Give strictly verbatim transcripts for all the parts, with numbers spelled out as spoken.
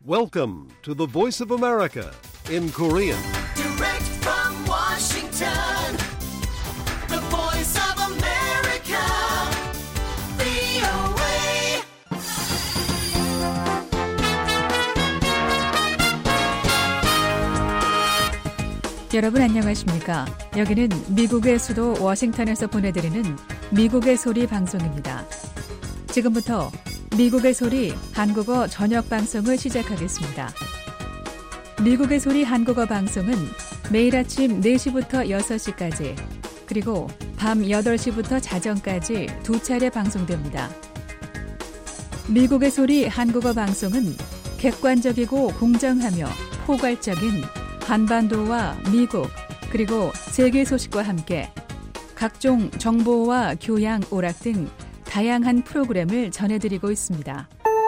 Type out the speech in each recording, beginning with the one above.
Welcome to the Voice of America in Korean. Direct from Washington, the Voice of America, 브이오에이. 여러분 안녕하십니까? 여기는 미국의 수도 워싱턴에서 보내드리는 미국의 소리 방송입니다. 지금부터 미국의 소리 한국어 저녁 방송을 시작하겠습니다. 미국의 소리 한국어 방송은 매일 아침 네 시부터 여섯 시까지 그리고 밤 여덟 시부터 자정까지 두 차례 방송됩니다. 미국의 소리 한국어 방송은 객관적이고 공정하며 포괄적인 한반도와 미국 그리고 세계 소식과 함께 각종 정보와 교양, 오락 등 다양한 프로그램을 전해드리고 있습니다.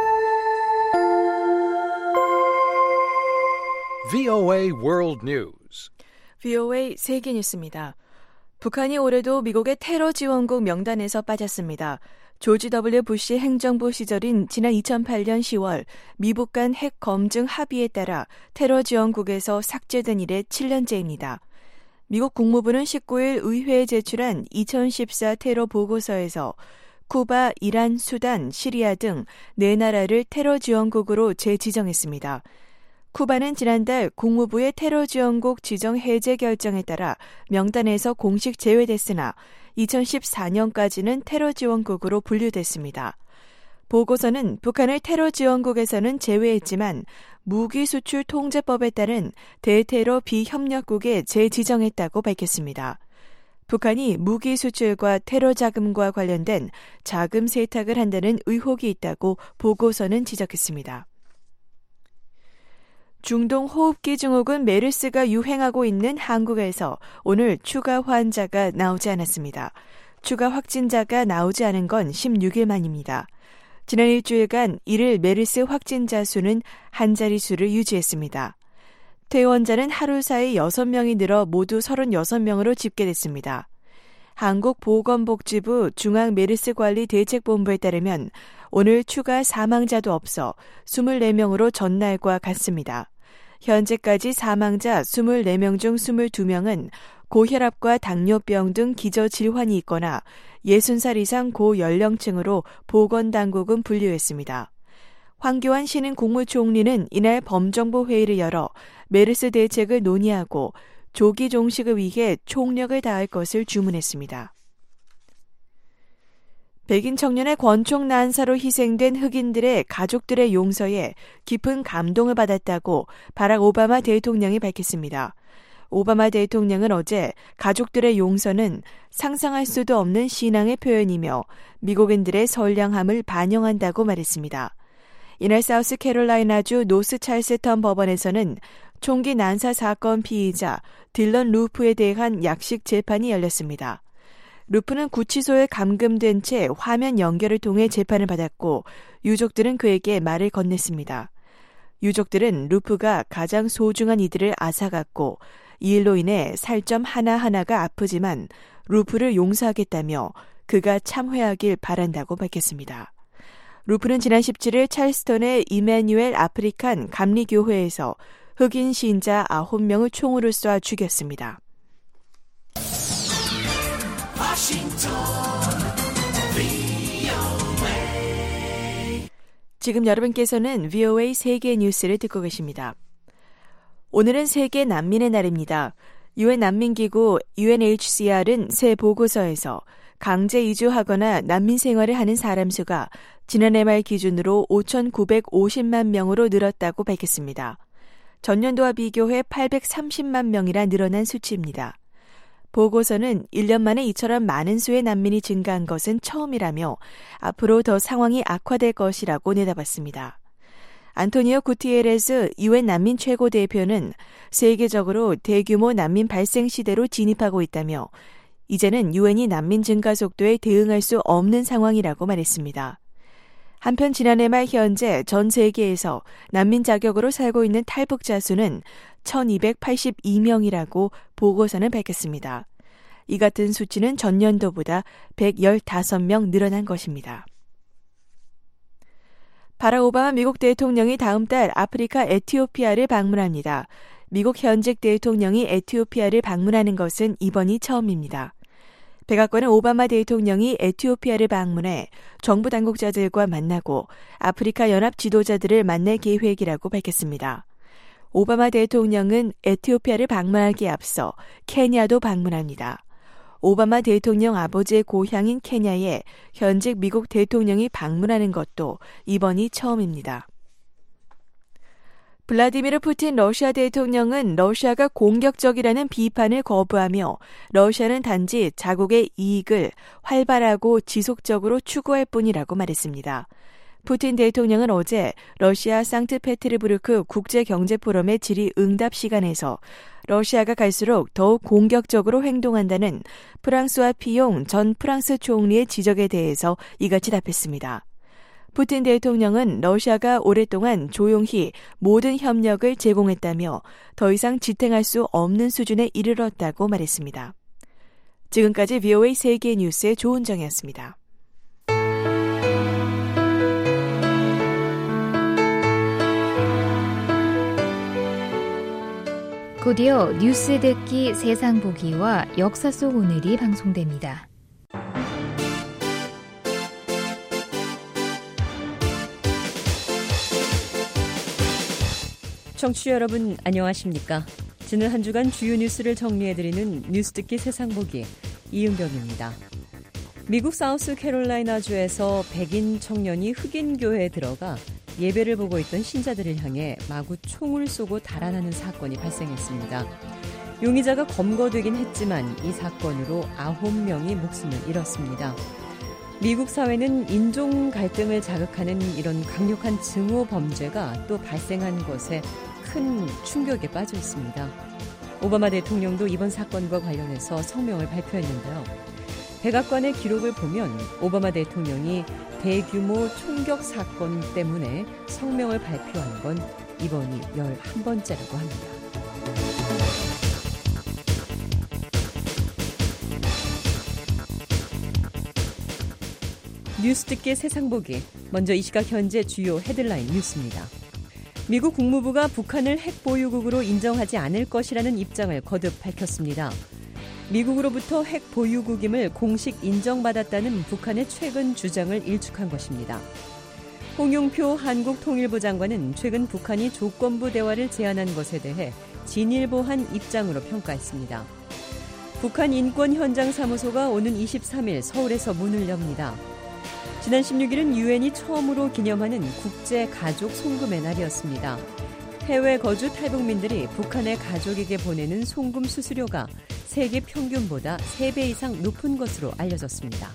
브이오에이 World News. 브이오에이 세계 뉴스입니다. 북한이 올해도 미국의 테러 지원국 명단에서 빠졌습니다. 조지 더블유 부시 행정부 시절인 지난 이천팔 년 시월 미북 간 핵 검증 합의에 따라 테러 지원국에서 삭제된 이래 칠 년째입니다. 미국 국무부는 십구 일 의회에 제출한 이천십사 테러 보고서에서 쿠바, 이란, 수단, 시리아 등 네 나라를 테러 지원국으로 재지정했습니다. 쿠바는 지난달 국무부의 테러 지원국 지정 해제 결정에 따라 명단에서 공식 제외됐으나 이천십사 년까지는 테러 지원국으로 분류됐습니다. 보고서는 북한을 테러 지원국에서는 제외했지만 무기 수출 통제법에 따른 대테러 비협력국에 재지정했다고 밝혔습니다. 북한이 무기 수출과 테러 자금과 관련된 자금 세탁을 한다는 의혹이 있다고 보고서는 지적했습니다. 중동 호흡기 증후군 메르스가 유행하고 있는 한국에서 오늘 추가 환자가 나오지 않았습니다. 추가 확진자가 나오지 않은 건 십육 일 만입니다. 지난 일주일간 일일 메르스 확진자 수는 한 자릿수를 유지했습니다. 퇴원자는 하루 사이 여섯 명이 늘어 모두 서른여섯 명으로 집계됐습니다. 한국보건복지부 중앙메르스관리대책본부에 따르면 오늘 추가 사망자도 없어 이십사 명으로 전날과 같습니다. 현재까지 사망자 이십사 명 중 이십이 명은 고혈압과 당뇨병 등 기저질환이 있거나 예순 살 이상 고연령층으로 보건당국은 분류했습니다. 황교안 신임 국무총리는 이날 범정부 회의를 열어 메르스 대책을 논의하고 조기 종식을 위해 총력을 다할 것을 주문했습니다. 백인 청년의 권총 난사로 희생된 흑인들의 가족들의 용서에 깊은 감동을 받았다고 바락 오바마 대통령이 밝혔습니다. 오바마 대통령은 어제 가족들의 용서는 상상할 수도 없는 신앙의 표현이며 미국인들의 선량함을 반영한다고 말했습니다. 이날 사우스캐롤라이나주 노스 찰스턴 법원에서는 총기 난사 사건 피의자 딜런 루프에 대한 약식 재판이 열렸습니다. 루프는 구치소에 감금된 채 화면 연결을 통해 재판을 받았고 유족들은 그에게 말을 건넸습니다. 유족들은 루프가 가장 소중한 이들을 앗아갔고 이 일로 인해 살점 하나하나가 아프지만 루프를 용서하겠다며 그가 참회하길 바란다고 밝혔습니다. 루프는 지난 십칠 일 찰스턴의 이메뉴엘 아프리칸 감리교회에서 흑인 신자 아홉 명을 총으로 쏴 죽였습니다. 지금 여러분께서는 브이오에이 세계 뉴스를 듣고 계십니다. 오늘은 세계 난민의 날입니다. 유엔 난민기구 유엔에이치씨알은 새 보고서에서 강제 이주하거나 난민 생활을 하는 사람 수가 지난해 말 기준으로 오천구백오십만 명으로 늘었다고 밝혔습니다. 전년도와 비교해 팔백삼십만 명이나 늘어난 수치입니다. 보고서는 일 년 만에 이처럼 많은 수의 난민이 증가한 것은 처음이라며 앞으로 더 상황이 악화될 것이라고 내다봤습니다. 안토니오 구티에레스 유엔 난민 최고 대표는 세계적으로 대규모 난민 발생 시대로 진입하고 있다며 이제는 유엔이 난민 증가 속도에 대응할 수 없는 상황이라고 말했습니다. 한편 지난해 말 현재 전 세계에서 난민 자격으로 살고 있는 탈북자 수는 천이백팔십이 명이라고 보고서는 밝혔습니다. 이 같은 수치는 전년도보다 백십오 명 늘어난 것입니다. 바락 오바마 미국 대통령이 다음 달 아프리카 에티오피아를 방문합니다. 미국 현직 대통령이 에티오피아를 방문하는 것은 이번이 처음입니다. 백악관은 오바마 대통령이 에티오피아를 방문해 정부 당국자들과 만나고 아프리카 연합 지도자들을 만날 계획이라고 밝혔습니다. 오바마 대통령은 에티오피아를 방문하기에 앞서 케냐도 방문합니다. 오바마 대통령 아버지의 고향인 케냐에 현직 미국 대통령이 방문하는 것도 이번이 처음입니다. 블라디미르 푸틴 러시아 대통령은 러시아가 공격적이라는 비판을 거부하며 러시아는 단지 자국의 이익을 활발하고 지속적으로 추구할 뿐이라고 말했습니다. 푸틴 대통령은 어제 러시아 상트페테르부르크 국제경제포럼의 질의응답 시간에서 러시아가 갈수록 더욱 공격적으로 행동한다는 프랑스와 피용 전 프랑스 총리의 지적에 대해서 이같이 답했습니다. 푸틴 대통령은 러시아가 오랫동안 조용히 모든 협력을 제공했다며 더 이상 지탱할 수 없는 수준에 이르렀다고 말했습니다. 지금까지 브이오에이 세계 뉴스의 조은정이었습니다. 곧이어 뉴스 듣기 세상 보기와 역사 속 오늘이 방송됩니다. 청취자 여러분 안녕하십니까? 지난 한 주간 주요 뉴스를 정리해드리는 뉴스 듣기 세상 보기 이은경입니다. 미국 사우스캐롤라이나주에서 백인 청년이 흑인 교회에 들어가 예배를 보고 있던 신자들을 향해 마구 총을 쏘고 달아나는 사건이 발생했습니다. 용의자가 검거되긴 했지만 이 사건으로 아홉 명이 목숨을 잃었습니다. 미국 사회는 인종 갈등을 자극하는 이런 강력한 증오 범죄가 또 발생한 것에 큰 충격에 빠져 있습니다. 오바마 대통령도 이번 사건과 관련해서 성명을 발표했는데요. 백악관의 기록을 보면 오바마 대통령이 대규모 총격 사건 때문에 성명을 발표한 건 이번이 열한 번째라고 합니다. 뉴스 듣기 세상 보기. 먼저 이 시각 현재 주요 헤드라인 뉴스입니다. 미국 국무부가 북한을 핵 보유국으로 인정하지 않을 것이라는 입장을 거듭 밝혔습니다. 미국으로부터 핵 보유국임을 공식 인정받았다는 북한의 최근 주장을 일축한 것입니다. 홍용표 한국통일부 장관은 최근 북한이 조건부 대화를 제안한 것에 대해 진일보한 입장으로 평가했습니다. 북한 인권현장사무소가 오는 이십삼 일 서울에서 문을 엽니다. 지난 십육 일은 유엔이 처음으로 기념하는 국제가족 송금의 날이었습니다. 해외 거주 탈북민들이 북한의 가족에게 보내는 송금 수수료가 세계 평균보다 세 배 이상 높은 것으로 알려졌습니다.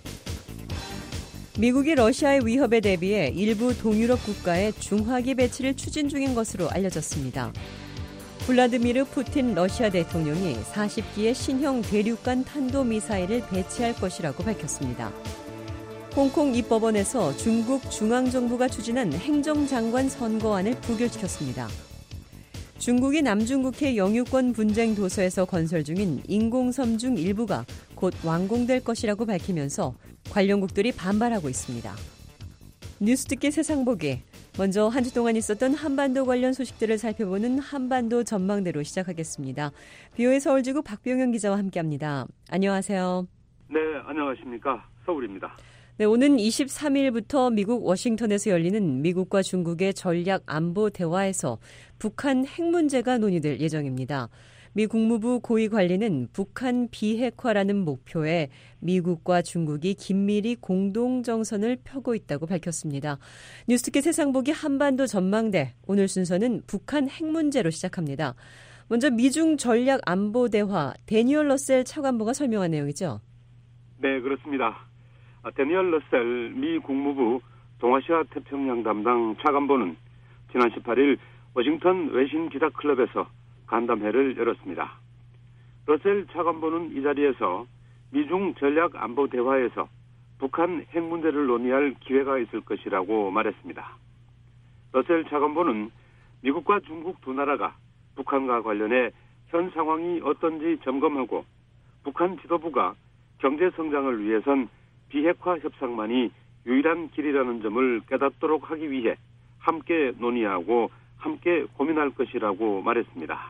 미국이 러시아의 위협에 대비해 일부 동유럽 국가의 중화기 배치를 추진 중인 것으로 알려졌습니다. 블라디미르 푸틴 러시아 대통령이 사십 기의 신형 대륙간 탄도미사일을 배치할 것이라고 밝혔습니다. 홍콩 입법원에서 중국 중앙정부가 추진한 행정장관 선거안을 부결시켰습니다. 중국이 남중국해 영유권 분쟁 도서에서 건설 중인 인공섬 중 일부가 곧 완공될 것이라고 밝히면서 관련국들이 반발하고 있습니다. 뉴스 듣기 세상 보기. 먼저 한 주 동안 있었던 한반도 관련 소식들을 살펴보는 한반도 전망대로 시작하겠습니다. 브이오에이 서울지구 박병현 기자와 함께합니다. 안녕하세요. 네, 안녕하십니까. 서울입니다. 네, 오는 이십삼 일부터 미국 워싱턴에서 열리는 미국과 중국의 전략 안보 대화에서 북한 핵 문제가 논의될 예정입니다. 미 국무부 고위 관리는 북한 비핵화라는 목표에 미국과 중국이 긴밀히 공동정선을 펴고 있다고 밝혔습니다. 뉴스특기 세상보기 한반도 전망대. 오늘 순서는 북한 핵 문제로 시작합니다. 먼저 미중 전략 안보 대화 데니얼 러셀 차관보가 설명한 내용이죠? 네, 그렇습니다. 데니얼 러셀 미 국무부 동아시아 태평양 담당 차관보는 지난 십팔 일 워싱턴 외신 기자 클럽에서 간담회를 열었습니다. 러셀 차관보는 이 자리에서 미중 전략 안보 대화에서 북한 핵 문제를 논의할 기회가 있을 것이라고 말했습니다. 러셀 차관보는 미국과 중국 두 나라가 북한과 관련해 현 상황이 어떤지 점검하고 북한 지도부가 경제 성장을 위해선 비핵화 협상만이 유일한 길이라는 점을 깨닫도록 하기 위해 함께 논의하고 함께 고민할 것이라고 말했습니다.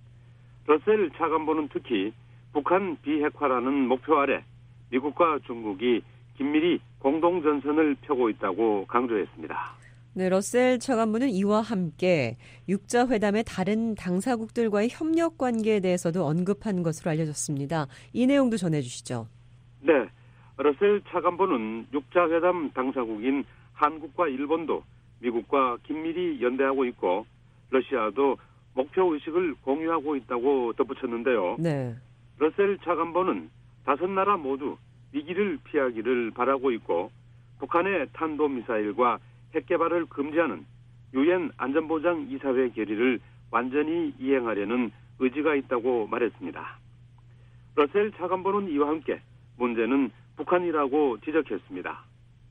러셀 차관보는 특히 북한 비핵화라는 목표 아래 미국과 중국이 긴밀히 공동전선을 펴고 있다고 강조했습니다. 네, 러셀 차관보는 이와 함께 육자 회담의 다른 당사국들과의 협력 관계에 대해서도 언급한 것으로 알려졌습니다. 이 내용도 전해주시죠. 네, 러셀 차관보는 육자 회담 당사국인 한국과 일본도 미국과 긴밀히 연대하고 있고 러시아도 목표 의식을 공유하고 있다고 덧붙였는데요. 네. 러셀 차관보는 다섯 나라 모두 위기를 피하기를 바라고 있고 북한의 탄도미사일과 핵 개발을 금지하는 유엔 안전보장 이사회 결의를 완전히 이행하려는 의지가 있다고 말했습니다. 러셀 차관보는 이와 함께 문제는 북한이라고 지적했습니다.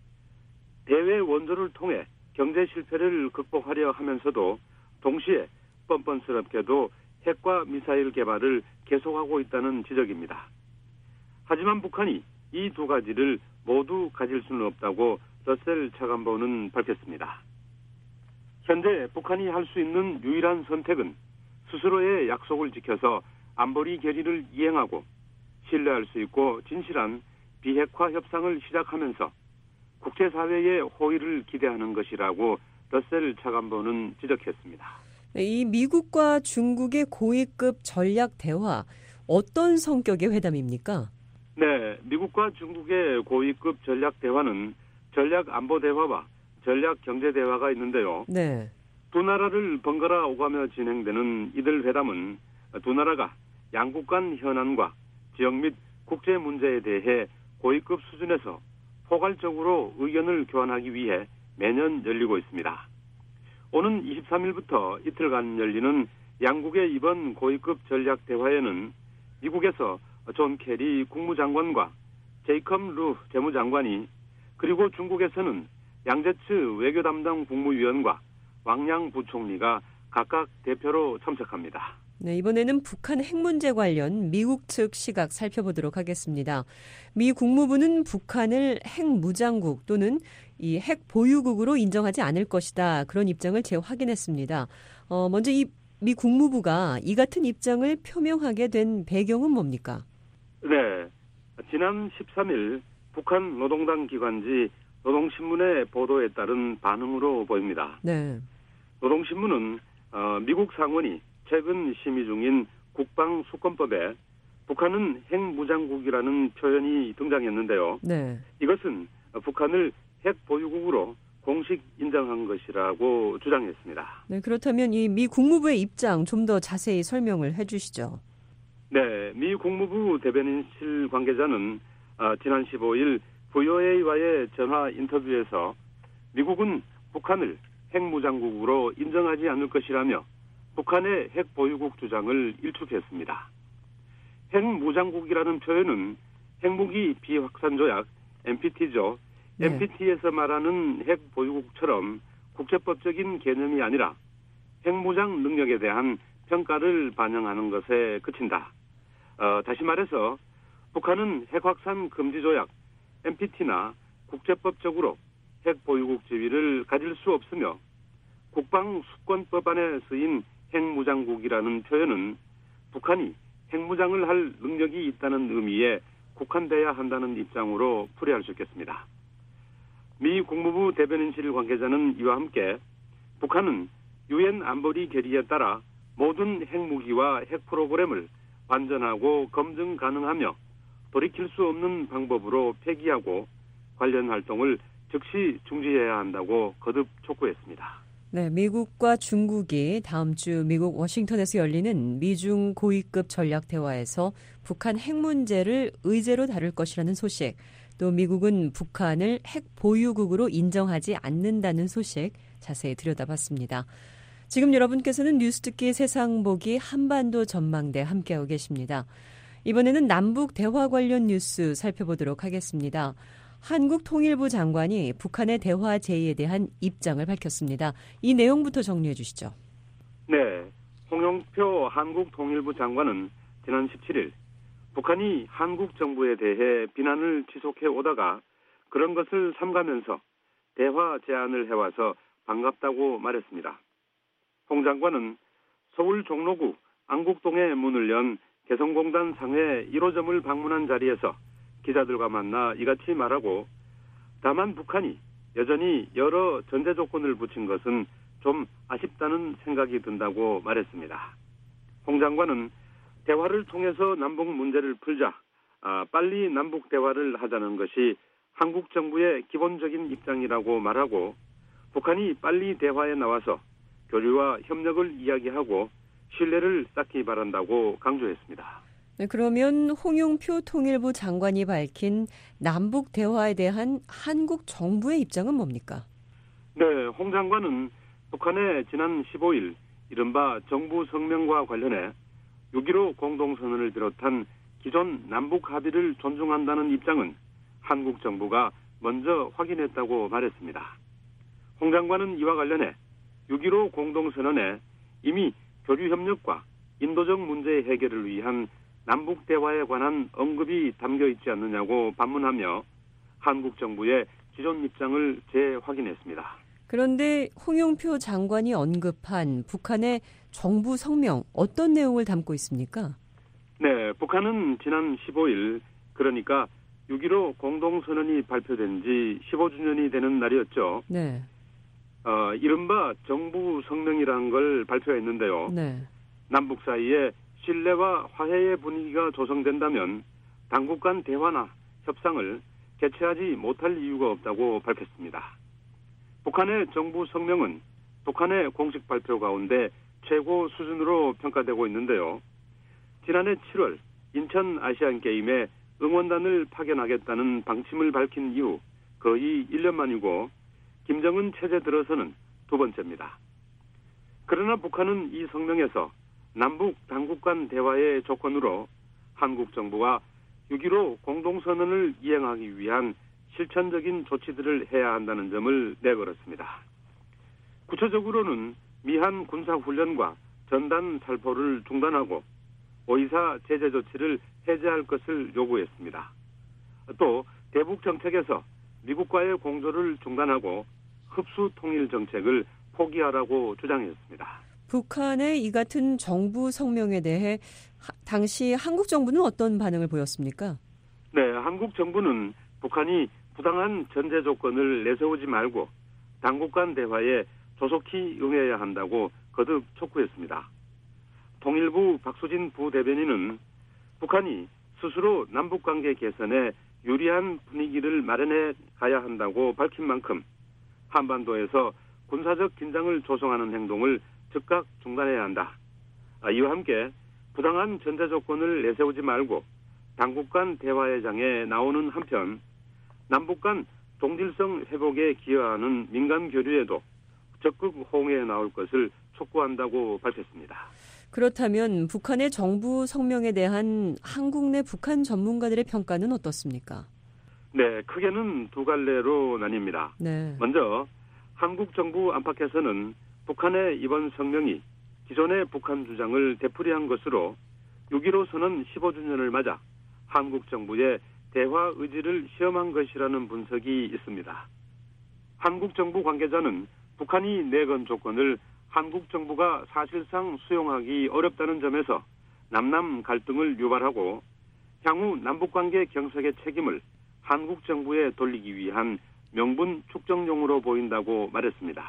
대외 원조를 통해 경제 실패를 극복하려 하면서도 동시에 뻔뻔스럽게도 핵과 미사일 개발을 계속하고 있다는 지적입니다. 하지만 북한이 이 두 가지를 모두 가질 수는 없다고 러셀 차관보는 밝혔습니다. 현재 북한이 할 수 있는 유일한 선택은 스스로의 약속을 지켜서 안보리 결의를 이행하고 신뢰할 수 있고 진실한 비핵화 협상을 시작하면서 국제사회의 호의를 기대하는 것이라고 러셀 차관보는 지적했습니다. 이 미국과 중국의 고위급 전략 대화, 어떤 성격의 회담입니까? 네, 미국과 중국의 고위급 전략 대화는 전략 안보 대화와 전략 경제 대화가 있는데요. 네. 두 나라를 번갈아 오가며 진행되는 이들 회담은 두 나라가 양국 간 현안과 지역 및 국제 문제에 대해 고위급 수준에서 포괄적으로 의견을 교환하기 위해 매년 열리고 있습니다. 오는 이십삼 일부터 이틀간 열리는 양국의 이번 고위급 전략 대화에는 미국에서 존 케리 국무장관과 제이컵 루 재무장관이 그리고 중국에서는 양제츠 외교 담당 국무위원과 왕양 부총리가 각각 대표로 참석합니다. 네, 이번에는 북한 핵 문제 관련 미국 측 시각 살펴보도록 하겠습니다. 미 국무부는 북한을 핵 무장국 또는 이 핵 보유국으로 인정하지 않을 것이다. 그런 입장을 재확인했습니다. 어, 먼저 이 미 국무부가 이 같은 입장을 표명하게 된 배경은 뭡니까? 네, 지난 십삼 일 북한 노동당 기관지 노동신문의 보도에 따른 반응으로 보입니다. 네. 노동신문은 어, 미국 상원이 최근 심의 중인 국방수권법에 북한은 핵무장국이라는 표현이 등장했는데요. 네. 이것은 북한을 핵보유국으로 공식 인정한 것이라고 주장했습니다. 네, 그렇다면 이 미 국무부의 입장 좀 더 자세히 설명을 해 주시죠. 네, 미 국무부 대변인실 관계자는 어, 지난 십오 일 브이오에이와의 전화 인터뷰에서 미국은 북한을 핵무장국으로 인정하지 않을 것이라며 북한의 핵보유국 주장을 일축했습니다. 핵무장국이라는 표현은 핵무기 비확산조약 엠피티죠. 네. 엠피티에서 말하는 핵보유국처럼 국제법적인 개념이 아니라 핵무장 능력에 대한 평가를 반영하는 것에 그친다. 어, 다시 말해서 북한은 핵확산 금지조약 엠피티나 국제법적으로 핵보유국 지위를 가질 수 없으며 국방수권법안에 쓰인 핵무장국이라는 표현은 북한이 핵무장을 할 능력이 있다는 의미에 국한돼야 한다는 입장으로 풀이할 수 있겠습니다. 미 국무부 대변인실 관계자는 이와 함께 북한은 유엔 안보리 결의에 따라 모든 핵무기와 핵 프로그램을 완전하고 검증 가능하며 돌이킬 수 없는 방법으로 폐기하고 관련 활동을 즉시 중지해야 한다고 거듭 촉구했습니다. 네, 미국과 중국이 다음 주 미국 워싱턴에서 열리는 미중 고위급 전략 대화에서 북한 핵 문제를 의제로 다룰 것이라는 소식, 또 미국은 북한을 핵 보유국으로 인정하지 않는다는 소식 자세히 들여다봤습니다. 지금 여러분께서는 뉴스듣기 세상보기 한반도 전망대 함께하고 계십니다. 이번에는 남북 대화 관련 뉴스 살펴보도록 하겠습니다. 한국통일부 장관이 북한의 대화 제의에 대한 입장을 밝혔습니다. 이 내용부터 정리해 주시죠. 네, 홍영표 한국통일부 장관은 지난 십칠 일 북한이 한국 정부에 대해 비난을 지속해 오다가 그런 것을 삼가면서 대화 제안을 해와서 반갑다고 말했습니다. 홍 장관은 서울 종로구 안국동에 문을 연 개성공단 상회 일 호점을 방문한 자리에서 기자들과 만나 이같이 말하고, 다만 북한이 여전히 여러 전제 조건을 붙인 것은 좀 아쉽다는 생각이 든다고 말했습니다. 홍 장관은 대화를 통해서 남북 문제를 풀자, 아, 빨리 남북 대화를 하자는 것이 한국 정부의 기본적인 입장이라고 말하고, 북한이 빨리 대화에 나와서 교류와 협력을 이야기하고 신뢰를 쌓기 바란다고 강조했습니다. 네, 그러면 홍영표 통일부 장관이 밝힌 남북 대화에 대한 한국 정부의 입장은 뭡니까? 네, 홍 장관은 북한의 지난 십오 일 이른바 정부 성명과 관련해 육점일오 공동선언을 비롯한 기존 남북 합의를 존중한다는 입장은 한국 정부가 먼저 확인했다고 말했습니다. 홍 장관은 이와 관련해 육점일오 공동선언에 이미 교류협력과 인도적 문제 해결을 위한 남북 대화에 관한 언급이 담겨 있지 않느냐고 반문하며 한국 정부의 기존 입장을 재확인했습니다. 그런데 홍영표 장관이 언급한 북한의 정부 성명, 어떤 내용을 담고 있습니까? 네, 북한은 지난 십오 일, 그러니까 육점일오 공동선언이 발표된 지 십오 주년이 되는 날이었죠. 네. 어, 이른바 정부 성명이라는 걸 발표했는데요. 네. 남북 사이에 신뢰와 화해의 분위기가 조성된다면 당국 간 대화나 협상을 개최하지 못할 이유가 없다고 밝혔습니다. 북한의 정부 성명은 북한의 공식 발표 가운데 최고 수준으로 평가되고 있는데요. 지난해 칠월 인천 아시안게임에 응원단을 파견하겠다는 방침을 밝힌 이후 거의 일 년 만이고 김정은 체제 들어서는 두 번째입니다. 그러나 북한은 이 성명에서 남북 당국 간 대화의 조건으로 한국 정부가 육점일오 공동선언을 이행하기 위한 실천적인 조치들을 해야 한다는 점을 내걸었습니다. 구체적으로는 미한 군사훈련과 전단 살포를 중단하고 오이사 제재 조치를 해제할 것을 요구했습니다. 또 대북 정책에서 미국과의 공조를 중단하고 흡수 통일 정책을 포기하라고 주장했습니다. 북한의 이 같은 정부 성명에 대해 하, 당시 한국 정부는 어떤 반응을 보였습니까? 네, 한국 정부는 북한이 부당한 전제 조건을 내세우지 말고 당국 간 대화에 조속히 응해야 한다고 거듭 촉구했습니다. 통일부 박수진 부대변인은 북한이 스스로 남북관계 개선에 유리한 분위기를 마련해 가야 한다고 밝힌 만큼 한반도에서 군사적 긴장을 조성하는 행동을 즉각 중단해야 한다. 이와 함께 부당한 전제 조건을 내세우지 말고 당국 간 대화의 장에 나오는 한편 남북 간 동질성 회복에 기여하는 민간 교류에도 적극 호응해 나올 것을 촉구한다고 밝혔습니다. 그렇다면 북한의 정부 성명에 대한 한국 내 북한 전문가들의 평가는 어떻습니까? 네, 크게는 두 갈래로 나뉩니다. 네. 먼저 한국 정부 안팎에서는 북한의 이번 성명이 기존의 북한 주장을 되풀이한 것으로 육점일오 선언 십오 주년을 맞아 한국 정부의 대화 의지를 시험한 것이라는 분석이 있습니다. 한국 정부 관계자는 북한이 내건 조건을 한국 정부가 사실상 수용하기 어렵다는 점에서 남남 갈등을 유발하고 향후 남북관계 경색의 책임을 한국 정부에 돌리기 위한 명분 축적용으로 보인다고 말했습니다.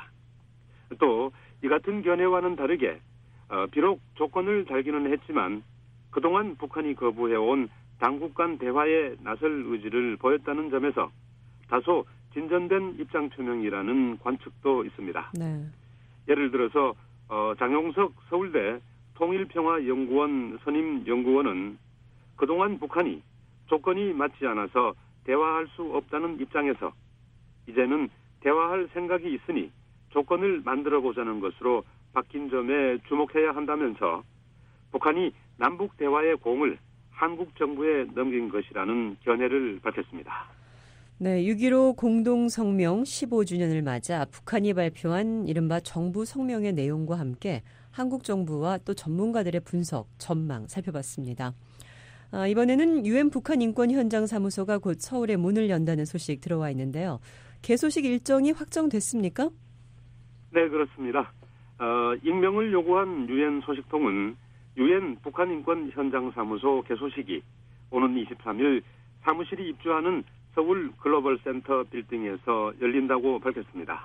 또 이 같은 견해와는 다르게 어, 비록 조건을 달기는 했지만 그동안 북한이 거부해온 당국 간 대화에 나설 의지를 보였다는 점에서 다소 진전된 입장 표명이라는 관측도 있습니다. 네. 예를 들어서 어, 장용석 서울대 통일평화연구원 선임 연구원은 그동안 북한이 조건이 맞지 않아서 대화할 수 없다는 입장에서 이제는 대화할 생각이 있으니 조건을 만들어보자는 것으로 바뀐 점에 주목해야 한다면서 북한이 남북 대화의 공을 한국 정부에 넘긴 것이라는 견해를 밝혔습니다. 네, 육점일오 공동성명 십오 주년을 맞아 북한이 발표한 이른바 정부 성명의 내용과 함께 한국 정부와 또 전문가들의 분석, 전망 살펴봤습니다. 아, 이번에는 유엔 북한 인권 현장 사무소가 곧 서울에 문을 연다는 소식 들어와 있는데요. 개소식 일정이 확정됐습니까? 네, 그렇습니다. 어, 익명을 요구한 유엔 소식통은 유엔 북한 인권 현장 사무소 개소식이 오는 이십삼 일 사무실이 입주하는 서울 글로벌 센터 빌딩에서 열린다고 밝혔습니다.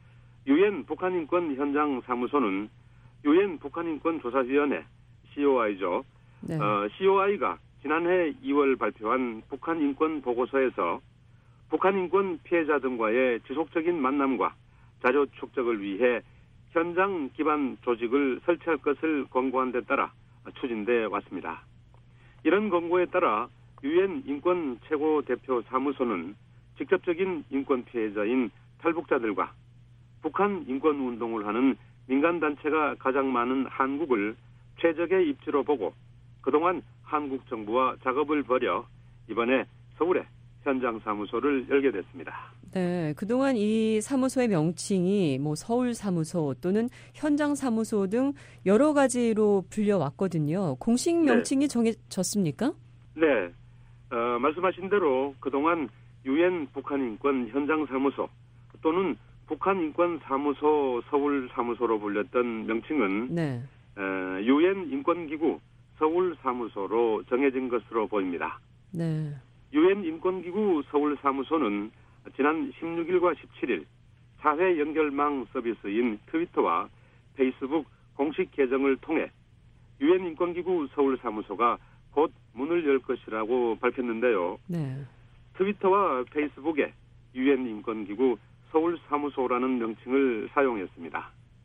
유엔 북한 인권 현장 사무소는 유엔 북한 인권 조사위원회 씨오아이죠. 네. 어, 씨오아이가 지난해 이월 발표한 북한 인권 보고서에서 북한 인권 피해자 등과의 지속적인 만남과 자료 축적을 위해 현장 기반 조직을 설치할 것을 권고한 데 따라 추진돼 왔습니다. 이런 권고에 따라 유엔 인권 최고 대표 사무소는 직접적인 인권 피해자인 탈북자들과 북한 인권 운동을 하는 민간단체가 가장 많은 한국을 최적의 입지로 보고 그동안 한국 정부와 작업을 벌여 이번에 서울에 현장 사무소를 열게 됐습니다. 네, 그동안 이 사무소의 명칭이 뭐 서울 사무소 또는 현장 사무소 등 여러 가지로 불려왔거든요. 공식 명칭이 네. 정해졌습니까? 네, 어, 말씀하신 대로 그동안 유엔 북한 인권 현장 사무소 또는 북한 인권 사무소 서울 사무소로 불렸던 명칭은 네. 어, 유엔 인권기구 서울 사무소로 정해진 것으로 보입니다. 네. 유엔 인권기구 서울 사무소는 지난 십육 일과 십칠 일 사회 연결망 서비스인 트위터와 페이스북 공식 계정을 통해 유엔 인권기구 서울 사무소가 곧 문을 열 것이라고 밝혔는데요. 네. 트위터와 페이스북에 유엔 인권기구 서울 사무소라는 명칭을 사용했습니다.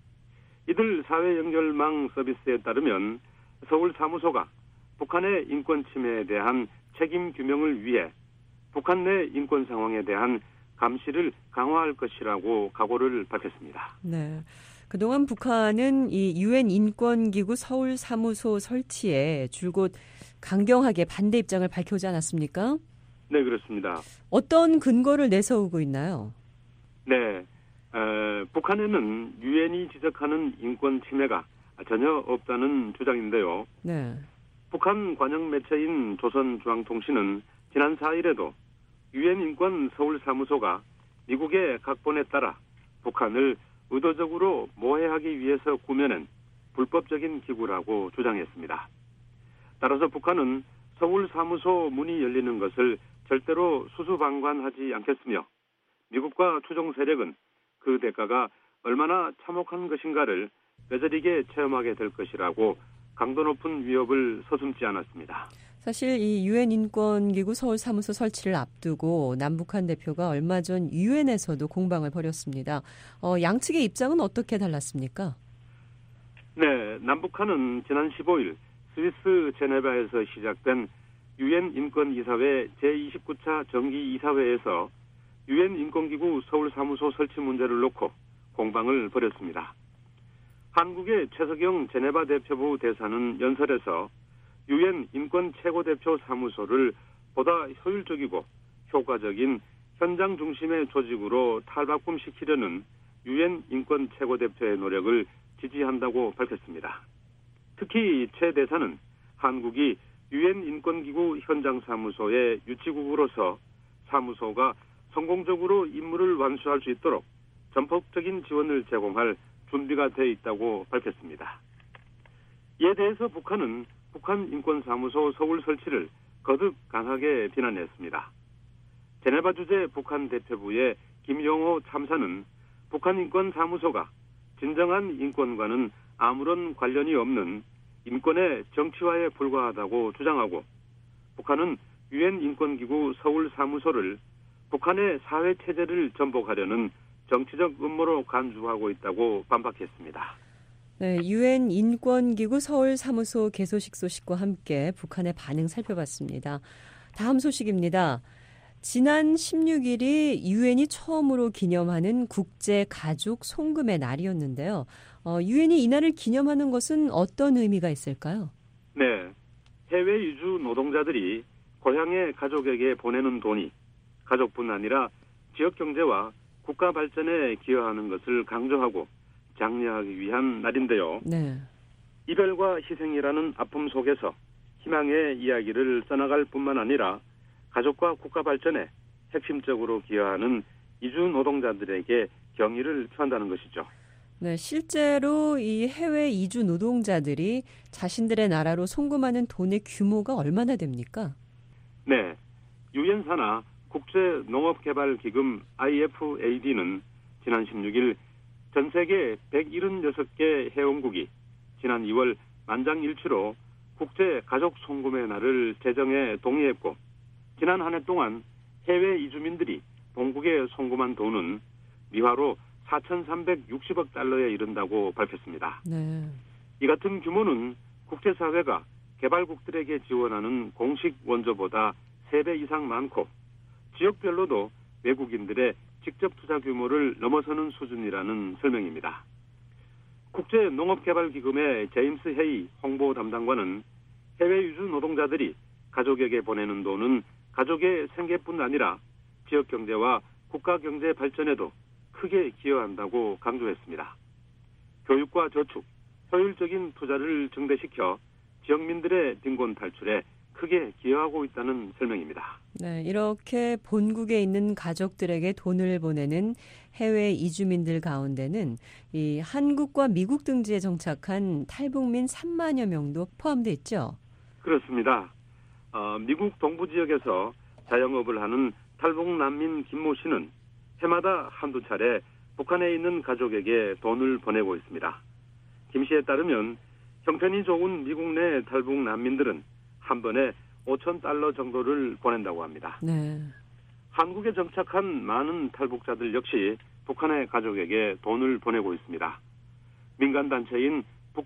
이들 사회 연결망 서비스에 따르면 서울 사무소가 북한의 인권 침해에 대한 책임 규명을 위해 북한 내 인권 상황에 대한 감시를 강화할 것이라고 각오를 밝혔습니다. 네. 그동안 북한은 이 유엔 인권기구 서울 사무소 설치에 줄곧 강경하게 반대 입장을 밝혀오지 않았습니까? 네, 그렇습니다. 어떤 근거를 내세우고 있나요? 네. 어, 북한에는 유엔이 지적하는 인권 침해가 전혀 없다는 주장인데요. 네. 북한 관영 매체인 조선중앙통신은 지난 사 일에도 유엔 인권 서울 사무소가 미국의 각본에 따라 북한을 의도적으로 모해하기 위해서 꾸며낸 불법적인 기구라고 주장했습니다. 따라서 북한은 서울 사무소 문이 열리는 것을 절대로 수수방관하지 않겠으며 미국과 추종 세력은 그 대가가 얼마나 참혹한 것인가를 뼈저리게 체험하게 될 것이라고 강도 높은 위협을 서슴지 않았습니다. 사실 이 유엔 인권기구 서울 사무소 설치를 앞두고 남북한 대표가 얼마 전 유엔에서도 공방을 벌였습니다. 어, 양측의 입장은 어떻게 달랐습니까? 네, 남북한은 지난 십오 일 스위스 제네바에서 시작된 유엔 인권이사회 제이십구 차 정기이사회에서 유엔 인권기구 서울 사무소 설치 문제를 놓고 공방을 벌였습니다. 한국의 최석영 제네바 대표부 대사는 연설에서 유엔 인권 최고대표 사무소를 보다 효율적이고 효과적인 현장 중심의 조직으로 탈바꿈시키려는 유엔 인권 최고대표의 노력을 지지한다고 밝혔습니다. 특히 최 대사는 한국이 유엔 인권기구 현장 사무소의 유치국으로서 사무소가 성공적으로 임무를 완수할 수 있도록 전폭적인 지원을 제공할 준비가 돼 있다고 밝혔습니다. 이에 대해서 북한은 북한 인권사무소 서울 설치를 거듭 강하게 비난했습니다. 제네바 주재 북한 대표부의 김용호 참사는 북한 인권사무소가 진정한 인권과는 아무런 관련이 없는 인권의 정치화에 불과하다고 주장하고 북한은 유엔 인권기구 서울 사무소를 북한의 사회체제를 전복하려는 정치적 음모로 간주하고 있다고 반박했습니다. 네, 유엔 인권기구 서울 사무소 개소식 소식과 함께 북한의 반응 살펴봤습니다. 다음 소식입니다. 지난 십육 일이 유엔이 처음으로 기념하는 국제가족 송금의 날이었는데요. 어, 유엔이 이날을 기념하는 것은 어떤 의미가 있을까요? 네, 해외 유주 노동자들이 고향의 가족에게 보내는 돈이 가족뿐 아니라 지역 경제와 국가 발전에 기여하는 것을 강조하고 장려하기 위한 날인데요. 네. 이별과 희생이라는 아픔 속에서 희망의 이야기를 써나갈 뿐만 아니라 가족과 국가 발전에 핵심적으로 기여하는 이주 노동자들에게 경의를 표한다는 것이죠. 네, 실제로 이 해외 이주 노동자들이 자신들의 나라로 송금하는 돈의 규모가 얼마나 됩니까? 네, 유엔 산하 국제농업개발기금 아이에프에이디는 지난 십육 일 전 세계 백칠십육 개 회원국이 지난 이월 만장일치로 국제가족 송금의 날을 제정해 동의했고 지난 한 해 동안 해외 이주민들이 본국에 송금한 돈은 미화로 사천삼백육십억 달러에 이른다고 밝혔습니다. 네. 이 같은 규모는 국제사회가 개발국들에게 지원하는 공식 원조보다 세 배 이상 많고 지역별로도 외국인들의 직접 투자 규모를 넘어서는 수준이라는 설명입니다. 국제농업개발기금의 제임스 헤이 홍보 담당관은 해외 유주 노동자들이 가족에게 보내는 돈은 가족의 생계뿐 아니라 지역경제와 국가경제 발전에도 크게 기여한다고 강조했습니다. 교육과 저축, 효율적인 투자를 증대시켜 지역민들의 빈곤 탈출에 크게 기여하고 있다는 설명입니다. 네, 이렇게 본국에 있는 가족들에게 돈을 보내는 해외 이주민들 가운데는 이 한국과 미국 등지에 정착한 탈북민 삼만여 명도 포함되어 있죠. 그렇습니다. 어, 미국 동부 지역에서 자영업을 하는 탈북 난민 김모 씨는 해마다 한두 차례 북한에 있는 가족에게 돈을 보내고 있습니다. 김 씨에 따르면 형편이 좋은 미국 내 탈북 난민들은 한 번에 오천 달러 정도를 보낸다고 합니다. 네. 한국에 정착한 많은 탈북자들 역시 북한의 가족에게 돈을 보내고 있습니다. 민간단체인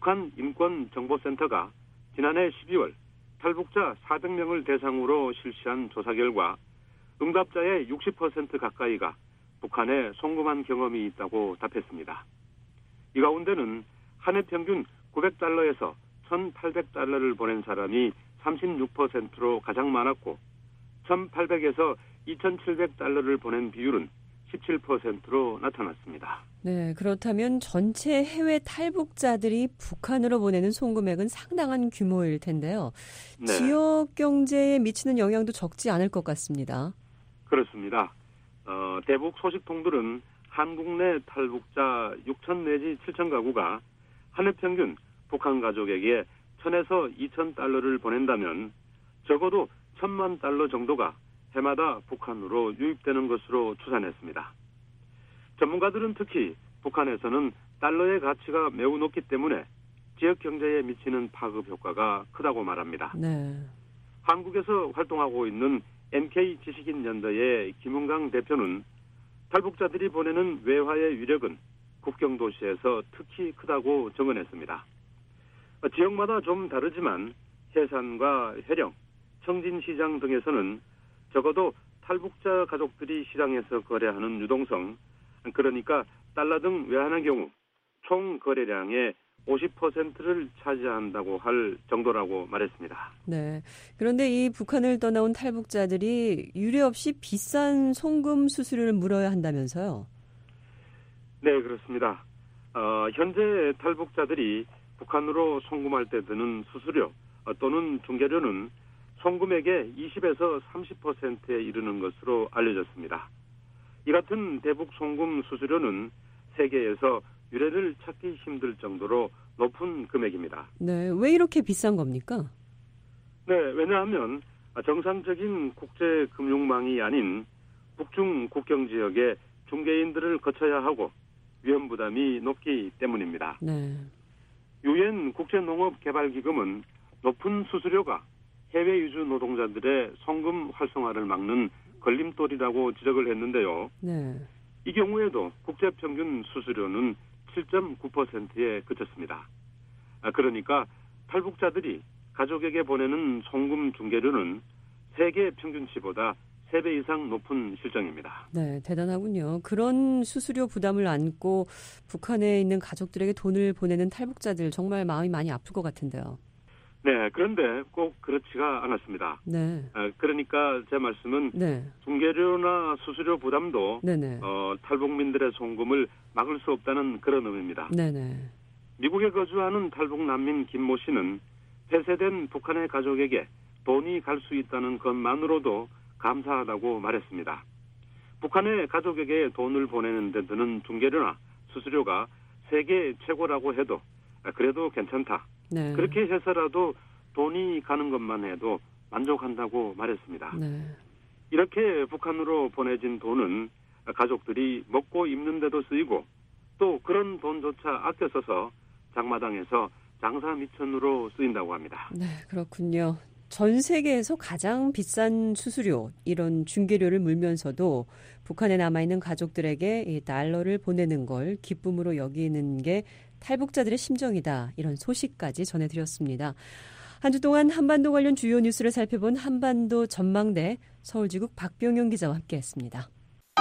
북한인권정보센터가 지난해 십이월 탈북자 사백 명을 대상으로 실시한 조사 결과 응답자의 육십 퍼센트 가까이가 북한에 송금한 경험이 있다고 답했습니다. 이 가운데는 한 해 평균 구백 달러에서 천팔백 달러를 보낸 사람이 삼십육 퍼센트로 가장 많았고 천팔백에서 이천칠백 달러를 보낸 비율은 십칠 퍼센트로 나타났습니다. 네, 그렇다면 전체 해외 탈북자들이 북한으로 보내는 송금액은 상당한 규모일 텐데요. 네. 지역 경제에 미치는 영향도 적지 않을 것 같습니다. 그렇습니다. 어, 대북 소식통들은 한국 내 탈북자 육천 내지 칠천 가구가 한 해 평균 북한 가족에게 천에서 이천 달러를 보낸다면 적어도 천만 달러 정도가 해마다 북한으로 유입되는 것으로 추산했습니다. 전문가들은 특히 북한에서는 달러의 가치가 매우 높기 때문에 지역 경제에 미치는 파급 효과가 크다고 말합니다. 네. 한국에서 활동하고 있는 엠케이 지식인 연대의 김은강 대표는 탈북자들이 보내는 외화의 위력은 국경 도시에서 특히 크다고 증언했습니다. 지역마다 좀 다르지만 해산과 회령, 청진시장 등에서는 적어도 탈북자 가족들이 시장에서 거래하는 유동성, 그러니까 달러 등 외환의 경우 총 거래량의 오십 퍼센트를 차지한다고 할 정도라고 말했습니다. 네. 그런데 이 북한을 떠나온 탈북자들이 유례없이 비싼 송금 수수료를 물어야 한다면서요? 네, 그렇습니다. 어, 현재 탈북자들이 북한으로 송금할 때 드는 수수료 또는 중개료는 송금액의 이십에서 삼십 퍼센트에 이르는 것으로 알려졌습니다. 이 같은 대북 송금 수수료는 세계에서 유례를 찾기 힘들 정도로 높은 금액입니다. 네, 왜 이렇게 비싼 겁니까? 네, 왜냐하면 정상적인 국제 금융망이 아닌 북중 국경 지역의 중개인들을 거쳐야 하고 위험 부담이 높기 때문입니다. 네. 유엔 국제농업개발기금은 높은 수수료가 해외 유주 노동자들의 송금 활성화를 막는 걸림돌이라고 지적을 했는데요. 네. 이 경우에도 국제평균 수수료는 칠 점 구 퍼센트에 그쳤습니다. 그러니까 탈북자들이 가족에게 보내는 송금 중개료는 세계 평균치보다 세 배 이상 높은 실정입니다. 네, 대단하군요. 그런 수수료 부담을 안고 북한에 있는 가족들에게 돈을 보내는 탈북자들 정말 마음이 많이 아플 것 같은데요. 네, 그런데 꼭 그렇지가 않았습니다. 네. 그러니까 제 말씀은 네. 중개료나 수수료 부담도 네네. 어, 탈북민들의 송금을 막을 수 없다는 그런 의미입니다. 네네. 미국에 거주하는 탈북 난민 김모 씨는 폐쇄된 북한의 가족에게 돈이 갈 수 있다는 것만으로도 감사하다고 말했습니다. 북한의 가족에게 돈을 보내는 데 드는 중개료나 수수료가 세계 최고라고 해도 그래도 괜찮다. 네. 그렇게 해서라도 돈이 가는 것만 해도 만족한다고 말했습니다. 네. 이렇게 북한으로 보내진 돈은 가족들이 먹고 입는 데도 쓰이고 또 그런 돈조차 아껴 써서 장마당에서 장사 미천으로 쓰인다고 합니다. 네, 그렇군요. 전 세계에서 가장 비싼 수수료, 이런 중개료를 물면서도 북한에 남아있는 가족들에게 이 달러를 보내는 걸 기쁨으로 여기는 게 탈북자들의 심정이다. 이런 소식까지 전해드렸습니다. 한 주 동안 한반도 관련 주요 뉴스를 살펴본 한반도 전망대 서울지국 박병용 기자와 함께했습니다.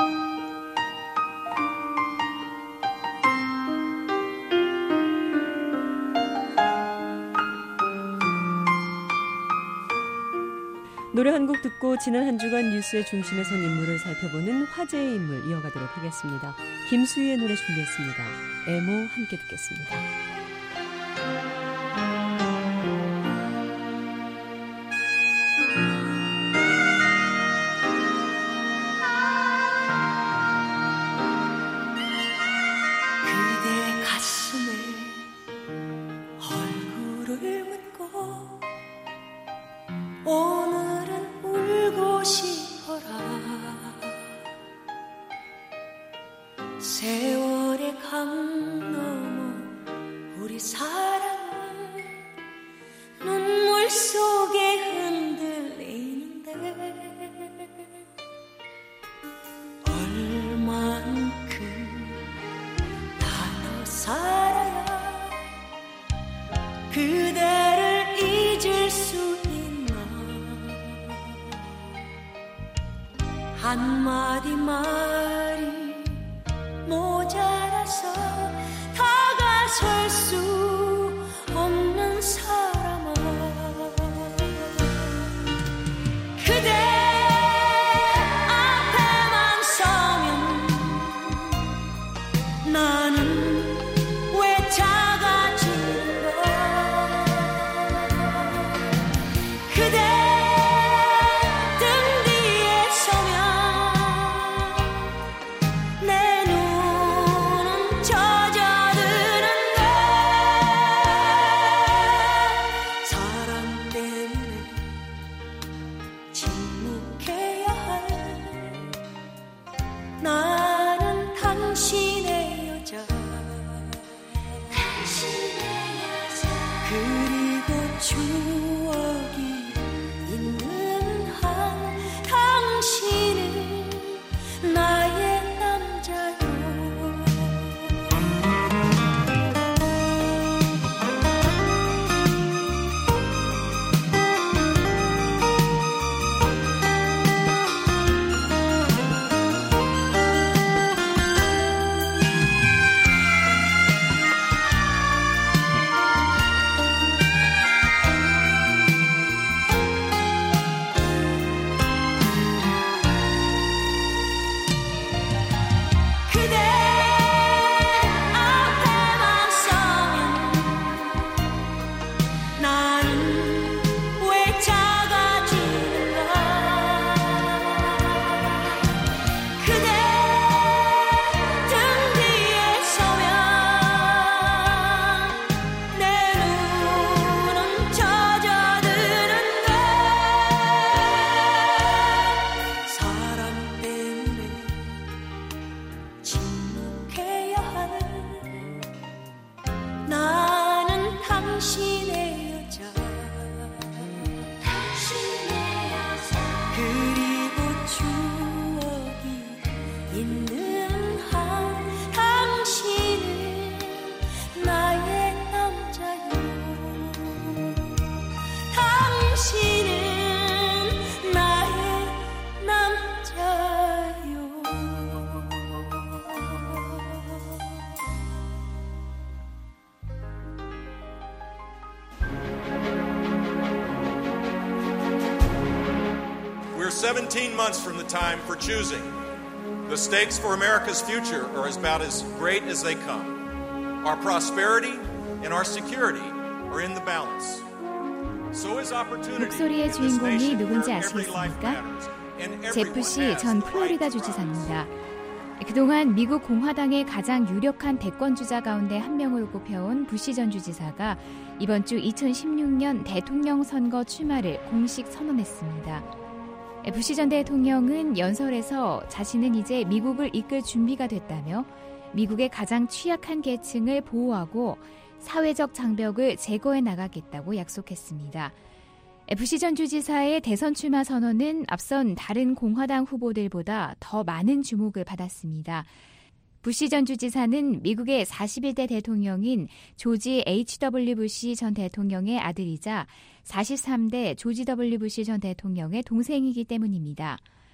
노래 한 곡 듣고 지난 한 주간 뉴스의 중심에 선 인물을 살펴보는 화제의 인물 이어가도록 하겠습니다. 김수희의 노래 준비했습니다. 애모 함께 듣겠습니다. 그대 가슴에 얼굴을 묻고 오늘은 울고 싶어라. 세월의 강 넘어 우리 사랑은 눈물 속에 흔들리는데 얼만큼 더 살아야 그대를 잊을 수 있나. 한마디 말이 모자라서 다가설 수 없는 사람아. 그대 앞에만 서면 나는 왜 작아지는가. 그대 등 뒤에 서면 내 눈은 젖어드는데 사랑 때문에 침묵해야 할 나는 당신의 여자. 그리고 추억이 있는 한 당신은 나의 남자요. 그대 앞에만 서면 나는 왜 작아지는가. 그대 등 뒤에 서면 내 눈은 젖어드는데 사랑 때문에 침묵해야 할 나는 당신의 여자. 그리고 추억이 있는 한 당신은 나의 남자요. 당신은 나의 남자요. We're seventeen months from the time for choosing. The stakes for America's future are about as great as they come. Our prosperity and our security are in the balance. 목소리의 주인공이 누군지 아시겠습니까? 제프 씨 전 플로리다 주지사입니다. 그동안 미국 공화당의 가장 유력한 대권주자 가운데 한 명으로 꼽혀온 부시 전 주지사가 이번 주 이천십육 년 대통령 선거 출마를 공식 선언했습니다. 부시 전 대통령은 연설에서 자신은 이제 미국을 이끌 준비가 됐다며 미국의 가장 취약한 계층을 보호하고 사회적 장벽을 제거해 나가겠다고 약속했습니다. 부시 전 주지사의 대선 출마 선언은 앞선 다른 공화당 후보들보다 더 많은 주목을 받았습니다. 부시 전 주지사는 미국의 사십일 대 대통령인 조지 에이치 더블유 부시 전 대통령의 아들이자 사십삼 대 조지 더블유 부시 전 대통령의 동생이기 때문입니다.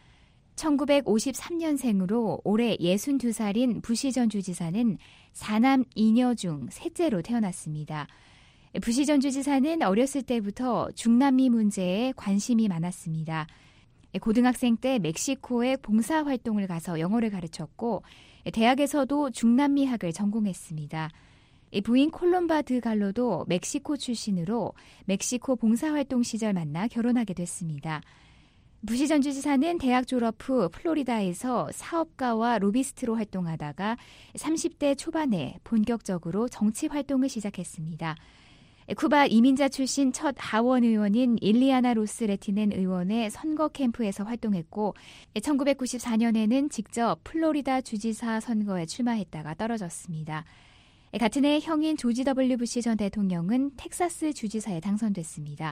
천구백오십삼 년생으로 올해 예순두 살인 부시 전 주지사는 사남 이녀 중 셋째로 태어났습니다. 부시 전 주지사는 어렸을 때부터 중남미 문제에 관심이 많았습니다. 고등학생 때 멕시코에 봉사활동을 가서 영어를 가르쳤고 대학에서도 중남미학을 전공했습니다. 부인 콜롬바 드 갈로도 멕시코 출신으로 멕시코 봉사활동 시절 만나 결혼하게 됐습니다. 부시 전 주지사는 대학 졸업 후 플로리다에서 사업가와 로비스트로 활동하다가 삼십 대 초반에 본격적으로 정치 활동을 시작했습니다. 쿠바 이민자 출신 첫 하원 의원인 일리아나 로스레티넨 의원의 선거 캠프에서 활동했고 천구백구십사 년에는 직접 플로리다 주지사 선거에 출마했다가 떨어졌습니다. 같은 해 형인 조지 더블유 부시 전 대통령은 텍사스 주지사에 당선됐습니다.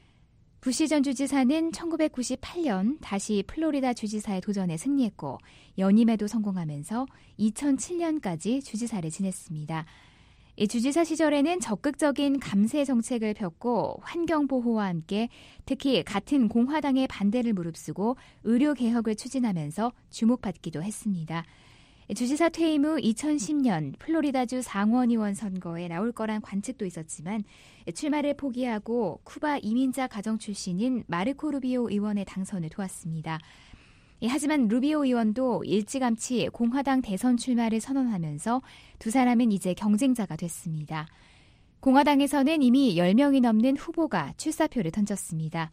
부시 전 주지사는 천구백구십팔 년 다시 플로리다 주지사에 도전해 승리했고 연임에도 성공하면서 이천칠 년까지 주지사를 지냈습니다. 이 주지사 시절에는 적극적인 감세 정책을 폈고 환경보호와 함께 특히 같은 공화당의 반대를 무릅쓰고 의료개혁을 추진하면서 주목받기도 했습니다. 주지사 퇴임 후 이천십 년 플로리다주 상원의원 선거에 나올 거란 관측도 있었지만 출마를 포기하고 쿠바 이민자 가정 출신인 마르코 루비오 의원의 당선을 도왔습니다. 하지만 루비오 의원도 일찌감치 공화당 대선 출마를 선언하면서 두 사람은 이제 경쟁자가 됐습니다. 공화당에서는 이미 열 명이 넘는 후보가 출사표를 던졌습니다.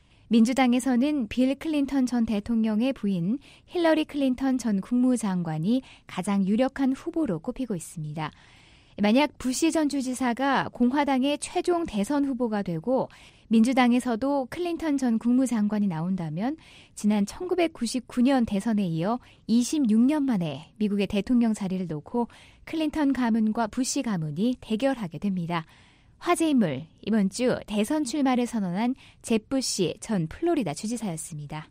민주당에서는 빌 클린턴 전 대통령의 부인 힐러리 클린턴 전 국무장관이 가장 유력한 후보로 꼽히고 있습니다. 만약 부시 전 주지사가 공화당의 최종 대선 후보가 되고 민주당에서도 클린턴 전 국무장관이 나온다면 지난 천구백구십구 년 대선에 이어 이십육 년 만에 미국의 대통령 자리를 놓고 클린턴 가문과 부시 가문이 대결하게 됩니다. 화제 인물, 이번 주 대선 출마를 선언한 제프 부시 전 플로리다 주지사였습니다.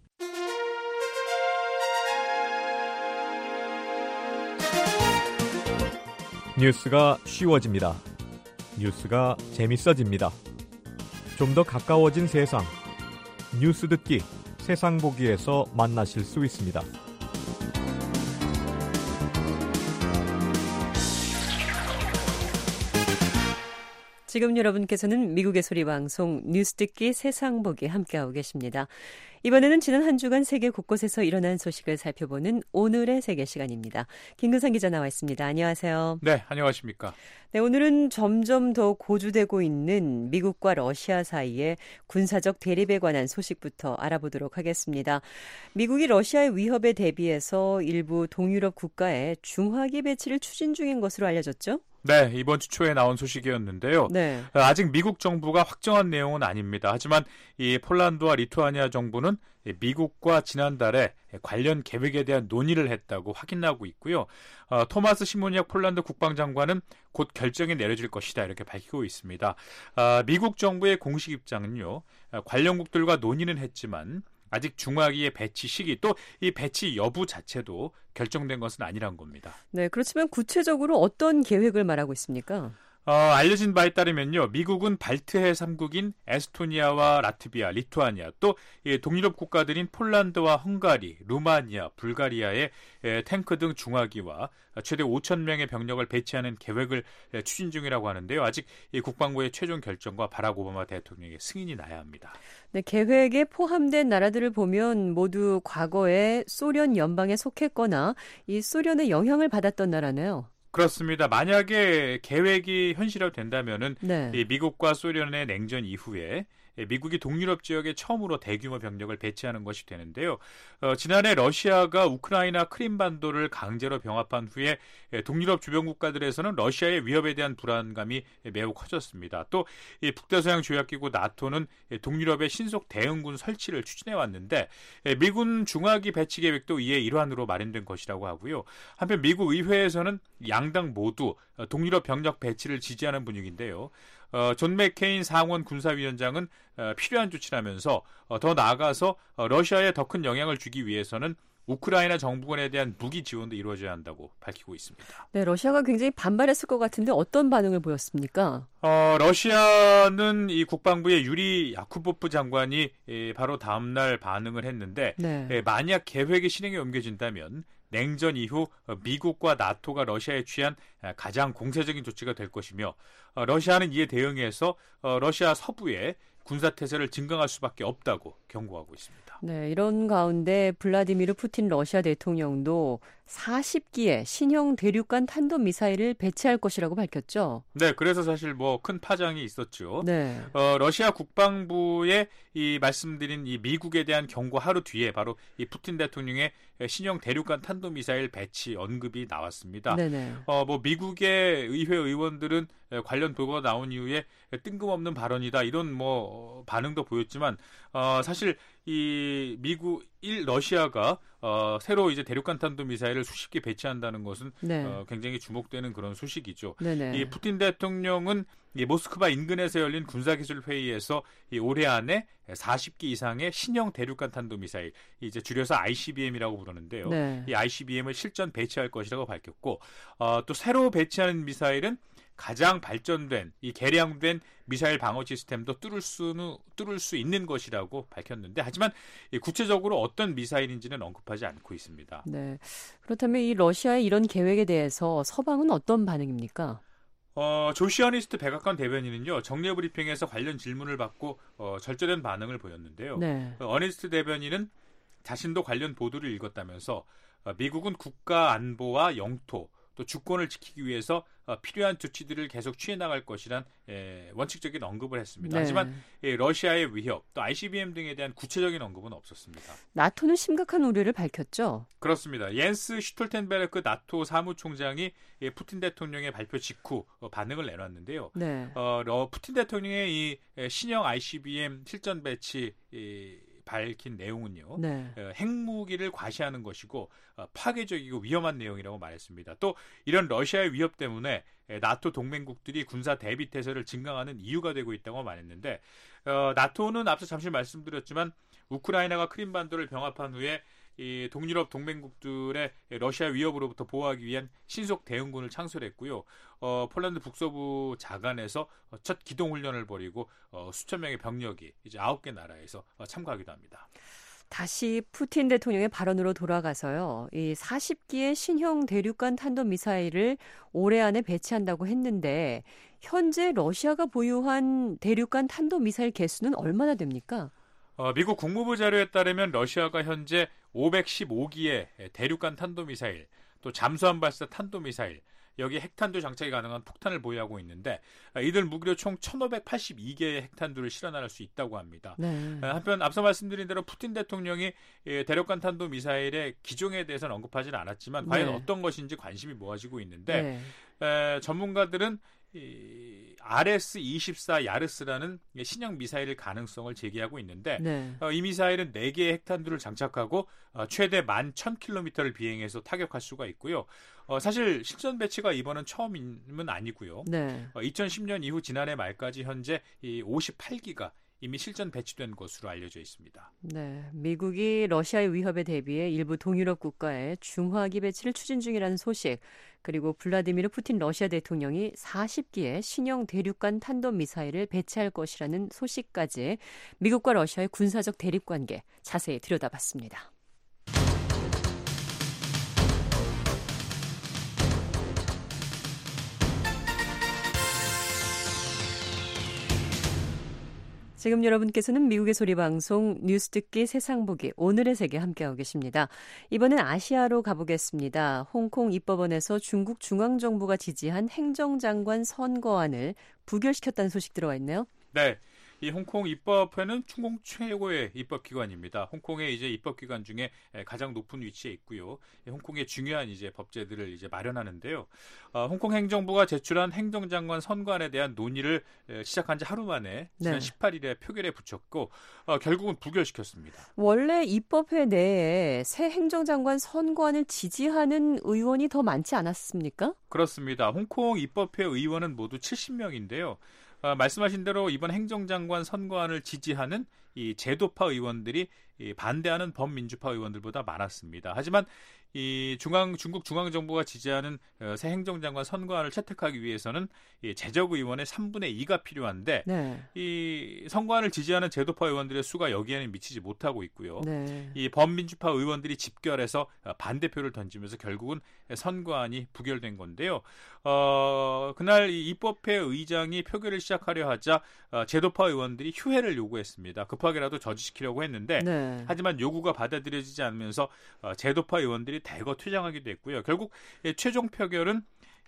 뉴스가 쉬워집니다. 뉴스가 재밌어집니다. 좀 더 가까워진 세상. 뉴스 듣기, 세상 보기에서 만나실 수 있습니다. 지금 여러분께서는 미국의 소리 방송 뉴스 듣기 세상 보기 함께하고 계십니다. 이번에는 지난 한 주간 세계 곳곳에서 일어난 소식을 살펴보는 오늘의 세계 시간입니다. 김근상 기자 나와 있습니다. 안녕하세요. 네, 안녕하십니까. 네, 오늘은 점점 더 고조되고 있는 미국과 러시아 사이의 군사적 대립에 관한 소식부터 알아보도록 하겠습니다. 미국이 러시아의 위협에 대비해서 일부 동유럽 국가에 중화기 배치를 추진 중인 것으로 알려졌죠? 네, 이번 주 초에 나온 소식이었는데요. 네. 아직 미국 정부가 확정한 내용은 아닙니다. 하지만 이 폴란드와 리투아니아 정부는 미국과 지난달에 관련 계획에 대한 논의를 했다고 확인하고 있고요. 어, 토마스 시모니악 폴란드 국방장관은 곧 결정이 내려질 것이다 이렇게 밝히고 있습니다. 어, 미국 정부의 공식 입장은요. 관련국들과 논의는 했지만 아직 중화기의 배치 시기 또 이 배치 여부 자체도 결정된 것은 아니란 겁니다. 네, 그렇지만 구체적으로 어떤 계획을 말하고 있습니까? 어, 알려진 바에 따르면요. 미국은 발트해 삼 국인 에스토니아와 라트비아, 리투아니아 또 이 동유럽 국가들인 폴란드와 헝가리, 루마니아, 불가리아에 에, 탱크 등 중화기와 최대 오천 명의 병력을 배치하는 계획을 에, 추진 중이라고 하는데요. 아직 이 국방부의 최종 결정과 바락 오바마 대통령의 승인이 나야 합니다. 네, 계획에 포함된 나라들을 보면 모두 과거에 소련 연방에 속했거나 이 소련의 영향을 받았던 나라네요. 그렇습니다. 만약에 계획이 현실화된다면은 네. 이 미국과 소련의 냉전 이후에 미국이 동유럽 지역에 처음으로 대규모 병력을 배치하는 것이 되는데요. 어, 지난해 러시아가 우크라이나 크림반도를 강제로 병합한 후에 동유럽 주변 국가들에서는 러시아의 위협에 대한 불안감이 매우 커졌습니다. 또 이 북대서양 조약기구 나토는 동유럽의 신속 대응군 설치를 추진해 왔는데 미군 중화기 배치 계획도 이에 일환으로 마련된 것이라고 하고요. 한편 미국 의회에서는 양당 모두 동유럽 병력 배치를 지지하는 분위기인데요. 어, 존 맥케인 상원 군사위원장은 어, 필요한 조치라면서 어, 더 나아가서 어, 러시아에 더 큰 영향을 주기 위해서는 우크라이나 정부군에 대한 무기 지원도 이루어져야 한다고 밝히고 있습니다. 네, 러시아가 굉장히 반발했을 것 같은데 어떤 반응을 보였습니까? 어, 러시아는 이 국방부의 유리 야쿠보프 장관이 예, 바로 다음 날 반응을 했는데 네. 예, 만약 계획이 실행에 옮겨진다면 냉전 이후 미국과 나토가 러시아에 취한 가장 공세적인 조치가 될 것이며 러시아는 이에 대응해서 러시아 서부에 군사태세를 증강할 수밖에 없다고 경고하고 있습니다. 네, 이런 가운데 블라디미르 푸틴 러시아 대통령도 사십 기의 신형 대륙간 탄도미사일을 배치할 것이라고 밝혔죠. 네, 그래서 사실 뭐 큰 파장이 있었죠. 네. 어, 러시아 국방부의 이 말씀드린 이 미국에 대한 경고 하루 뒤에 바로 이 푸틴 대통령의 신형 대륙간 탄도미사일 배치 언급이 나왔습니다. 네네. 어, 뭐 미국의 의회 의원들은 관련 보고가 나온 이후에 뜬금없는 발언이다 이런 뭐 반응도 보였지만 어, 사실 이 미국 일 러시아가 어, 새로 이제 대륙간 탄도 미사일을 수십 개 배치한다는 것은 네. 어, 굉장히 주목되는 그런 소식이죠. 네네. 이 푸틴 대통령은 이 모스크바 인근에서 열린 군사기술 회의에서 이 올해 안에 사십 기 이상의 신형 대륙간 탄도 미사일, 이제 줄여서 아이씨비엠이라고 부르는데요. 네. 이 아이씨비엠을 실전 배치할 것이라고 밝혔고, 어, 또 새로 배치하는 미사일은 가장 발전된 이 개량된 미사일 방어 시스템도 뚫을 수는 뚫을 수 있는 것이라고 밝혔는데, 하지만 구체적으로 어떤 미사일인지는 언급하지 않고 있습니다. 네. 그렇다면 이 러시아의 이런 계획에 대해서 서방은 어떤 반응입니까? 어, 조시아니스트 백악관 대변인은요, 정례 브리핑에서 관련 질문을 받고 어, 절제된 반응을 보였는데요. 네. 어, 어니스트 대변인은 자신도 관련 보도를 읽었다면서 어, 미국은 국가 안보와 영토 또 주권을 지키기 위해서 어, 필요한 조치들을 계속 취해 나갈 것이란 에, 원칙적인 언급을 했습니다. 네. 하지만 예, 러시아의 위협 또 아이씨비엠 등에 대한 구체적인 언급은 없었습니다. 나토는 심각한 우려를 밝혔죠. 그렇습니다. 옌스 슈톨텐베르크 나토 사무총장이 예, 푸틴 대통령의 발표 직후 어, 반응을 내놨는데요. 네. 어, 러, 푸틴 대통령의 이 에, 신형 아이씨비엠 실전 배치 이, 밝힌 내용은요. 네. 어, 핵무기를 과시하는 것이고 어, 파괴적이고 위험한 내용이라고 말했습니다. 또 이런 러시아의 위협 때문에 에, 나토 동맹국들이 군사 대비 태세를 증강하는 이유가 되고 있다고 말했는데, 어, 나토는 앞서 잠시 말씀드렸지만 우크라이나가 크림반도를 병합한 후에 이 동유럽 동맹국들의 러시아 위협으로부터 보호하기 위한 신속 대응군을 창설했고요. 어, 폴란드 북서부 자간에서 첫 기동 훈련을 벌이고 어, 수천 명의 병력이 이제 아홉 개 나라에서 어, 참가하기도 합니다. 다시 푸틴 대통령의 발언으로 돌아가서요. 이 사십 기의 신형 대륙간 탄도미사일을 올해 안에 배치한다고 했는데 현재 러시아가 보유한 대륙간 탄도미사일 개수는 얼마나 됩니까? 어, 미국 국무부 자료에 따르면 러시아가 현재 오백십오 기의 대륙간 탄도미사일, 또 잠수함 발사 탄도미사일, 여기에 핵탄두 장착이 가능한 폭탄을 보유하고 있는데 이들 무기로 총 천오백팔십이 개의 핵탄두를 실어나갈 수 있다고 합니다. 네. 한편 앞서 말씀드린 대로 푸틴 대통령이 대륙간 탄도미사일의 기종에 대해서는 언급하지는 않았지만 과연 네. 어떤 것인지 관심이 모아지고 있는데 네. 에, 전문가들은 이 알에스 이십사 야르스라는 신형 미사일의 가능성을 제기하고 있는데 네. 어, 이 미사일은 네 개의 핵탄두를 장착하고 어, 최대 만 천 킬로미터를 비행해서 타격할 수가 있고요. 어, 사실 실전 배치가 이번은 처음은 아니고요. 네. 어, 이천십 년 이후 지난해 말까지 현재 이 오십팔 기가 이미 실전 배치된 것으로 알려져 있습니다. 네, 미국이 러시아의 위협에 대비해 일부 동유럽 국가에 중화기 배치를 추진 중이라는 소식, 그리고 블라디미르 푸틴 러시아 대통령이 사십 기의 신형 대륙간 탄도미사일을 배치할 것이라는 소식까지 미국과 러시아의 군사적 대립관계 자세히 들여다봤습니다. 지금 여러분께서는 미국의 소리 방송 뉴스 듣기 세상 보기 오늘의 세계 함께하고 계십니다. 이번엔 아시아로 가보겠습니다. 홍콩 입법원에서 중국 중앙정부가 지지한 행정장관 선거안을 부결시켰다는 소식 들어와 있네요. 네. 이 홍콩 입법회는 중국 최고의 입법기관입니다. 홍콩의 이제 입법기관 중에 가장 높은 위치에 있고요. 홍콩의 중요한 이제 법제들을 이제 마련하는데요. 어, 홍콩 행정부가 제출한 행정장관 선거안에 대한 논의를 시작한 지 하루 만에 지난 네. 십팔 일에 표결에 붙였고 어, 결국은 부결시켰습니다. 원래 입법회 내에 새 행정장관 선거안을 지지하는 의원이 더 많지 않았습니까? 그렇습니다. 홍콩 입법회 의원은 모두 칠십 명인데요. 어, 말씀하신 대로 이번 행정장관 선거안을 지지하는 이 제도파 의원들이 이 반대하는 범민주파 의원들보다 많았습니다. 하지만 이 중앙 중국 중앙 정부가 지지하는 새 행정장관 선거안을 채택하기 위해서는 이 재적 의원의 삼분의 이가 필요한데 네. 이 선거안을 지지하는 제도파 의원들의 수가 여기에는 미치지 못하고 있고요. 네. 이 범민주파 의원들이 집결해서 반대표를 던지면서 결국은 선거안이 부결된 건데요. 어, 그날 이 입법회 의장이 표결을 시작하려 하자 어, 제도파 의원들이 휴회를 요구했습니다. 급하게라도 저지시키려고 했는데 네. 하지만 요구가 받아들여지지 않으면서 어, 제도파 의원들이 대거 퇴장하기도 했고요. 결국 예, 최종 표결은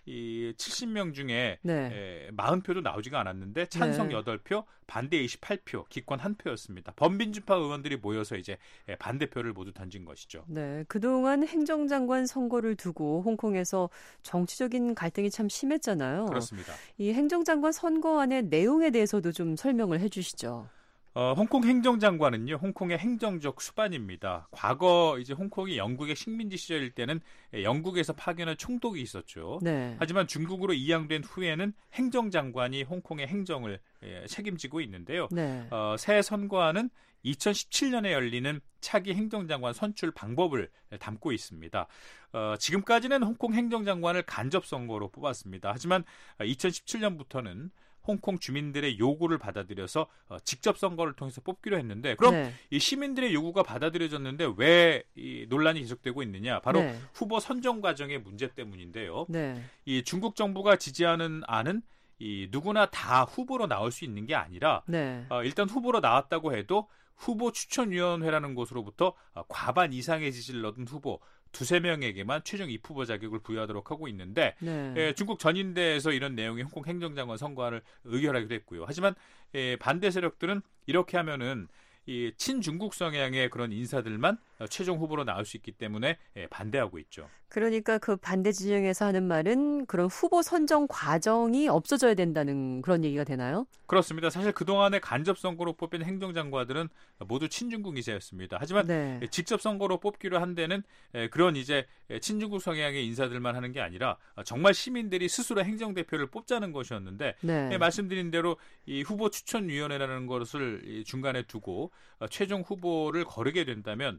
이 칠십 명 중에 네. 에, 사십 표도 나오지가 않았는데 찬성 네. 여덟 표, 반대 이십팔 표, 기권 한 표였습니다. 범민주파 의원들이 모여서 이제 반대표를 모두 던진 것이죠. 네, 그동안 행정장관 선거를 두고 홍콩에서 정치적인 갈등이 참 심했잖아요. 그렇습니다. 이 행정장관 선거안의 내용에 대해서도 좀 설명을 해 주시죠. 어, 홍콩 행정장관은요, 홍콩의 행정적 수반입니다. 과거 이제 홍콩이 영국의 식민지 시절일 때는 영국에서 파견한 총독이 있었죠. 네. 하지만 중국으로 이양된 후에는 행정장관이 홍콩의 행정을 예, 책임지고 있는데요. 네. 어, 새 선거안은 이천십칠 년에 열리는 차기 행정장관 선출 방법을 담고 있습니다. 어, 지금까지는 홍콩 행정장관을 간접 선거로 뽑았습니다. 하지만 이천십칠 년부터는 홍콩 주민들의 요구를 받아들여서 어, 직접 선거를 통해서 뽑기로 했는데 그럼 네. 이 시민들의 요구가 받아들여졌는데 왜 이 논란이 계속되고 있느냐? 바로 네. 후보 선정 과정의 문제 때문인데요. 네. 이 중국 정부가 지지하는 안은 이 누구나 다 후보로 나올 수 있는 게 아니라 네. 어, 일단 후보로 나왔다고 해도 후보 추천위원회라는 곳으로부터 어, 과반 이상의 지지를 얻은 후보 두세 명에게만 최종 입후보 자격을 부여하도록 하고 있는데 네. 예, 중국 전인대에서 이런 내용이 홍콩 행정장관 선거안을 의결하기도 했고요. 하지만 예, 반대 세력들은 이렇게 하면은 이 친중국 성향의 그런 인사들만 최종 후보로 나올 수 있기 때문에 예, 반대하고 있죠. 그러니까 그 반대 진영에서 하는 말은 그런 후보 선정 과정이 없어져야 된다는 그런 얘기가 되나요? 그렇습니다. 사실 그동안에 간접 선거로 뽑힌 행정장관들은 모두 친중국 인사였습니다. 하지만 네. 직접 선거로 뽑기로 한 데는 그런 이제 친중국 성향의 인사들만 하는 게 아니라 정말 시민들이 스스로 행정대표를 뽑자는 것이었는데 네. 말씀드린 대로 이 후보 추천위원회라는 것을 중간에 두고 최종 후보를 거르게 된다면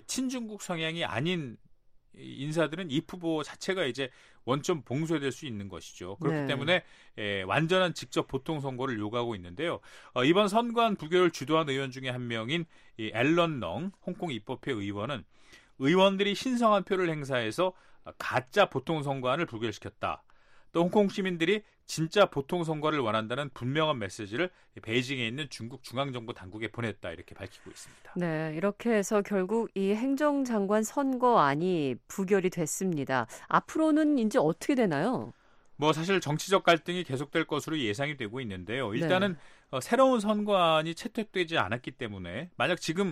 친중국 성향이 아닌 인사들은 이 후보 자체가 이제 원점 봉쇄될 수 있는 것이죠. 그렇기 네. 때문에 에, 완전한 직접 보통 선거를 요구하고 있는데요. 어, 이번 선거안 부결을 주도한 의원 중에 한 명인 이 앨런 렁 홍콩 입법회 의원은 의원들이 신성한 표를 행사해서 가짜 보통 선거안을 부결시켰다. 또 홍콩 시민들이 진짜 보통 선거를 원한다는 분명한 메시지를 베이징에 있는 중국 중앙정부 당국에 보냈다 이렇게 밝히고 있습니다. 네, 이렇게 해서 결국 이 행정장관 선거안이 부결이 됐습니다. 앞으로는 이제 어떻게 되나요? 뭐 사실 정치적 갈등이 계속될 것으로 예상이 되고 있는데요. 일단은 네. 어, 새로운 선거안이 채택되지 않았기 때문에 만약 지금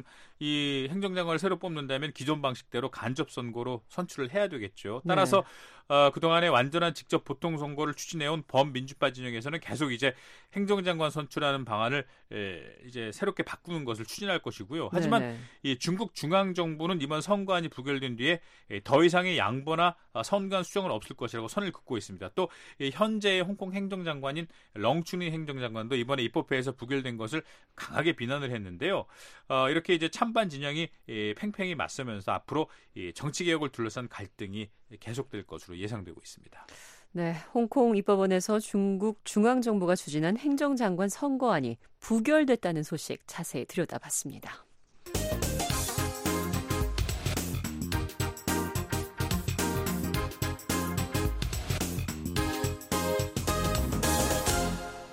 이 행정장관을 새로 뽑는다면 기존 방식대로 간접 선거로 선출을 해야 되겠죠. 따라서 네. 어, 그동안에 완전한 직접 보통 선거를 추진해온 범민주파 진영에서는 계속 이제 행정장관 선출하는 방안을 에, 이제 새롭게 바꾸는 것을 추진할 것이고요. 하지만 네네. 이 중국 중앙정부는 이번 선거안이 부결된 뒤에 더 이상의 양보나 선거안 수정은 없을 것이라고 선을 긋고 있습니다. 또 현재의 홍콩 행정장관인 렁춘이 행정장관도 이번에 입법회에서 부결된 것을 강하게 비난을 했는데요. 어, 이렇게 이제 찬반 진영이 이, 팽팽히 맞서면서 앞으로 이 정치개혁을 둘러싼 갈등이 계속될 것으로 예상되고 있습니다. 네, 홍콩 입법원에서 중국 중앙정부가 추진한 행정장관 선거안이 부결됐다는 소식 자세히 들여다봤습니다.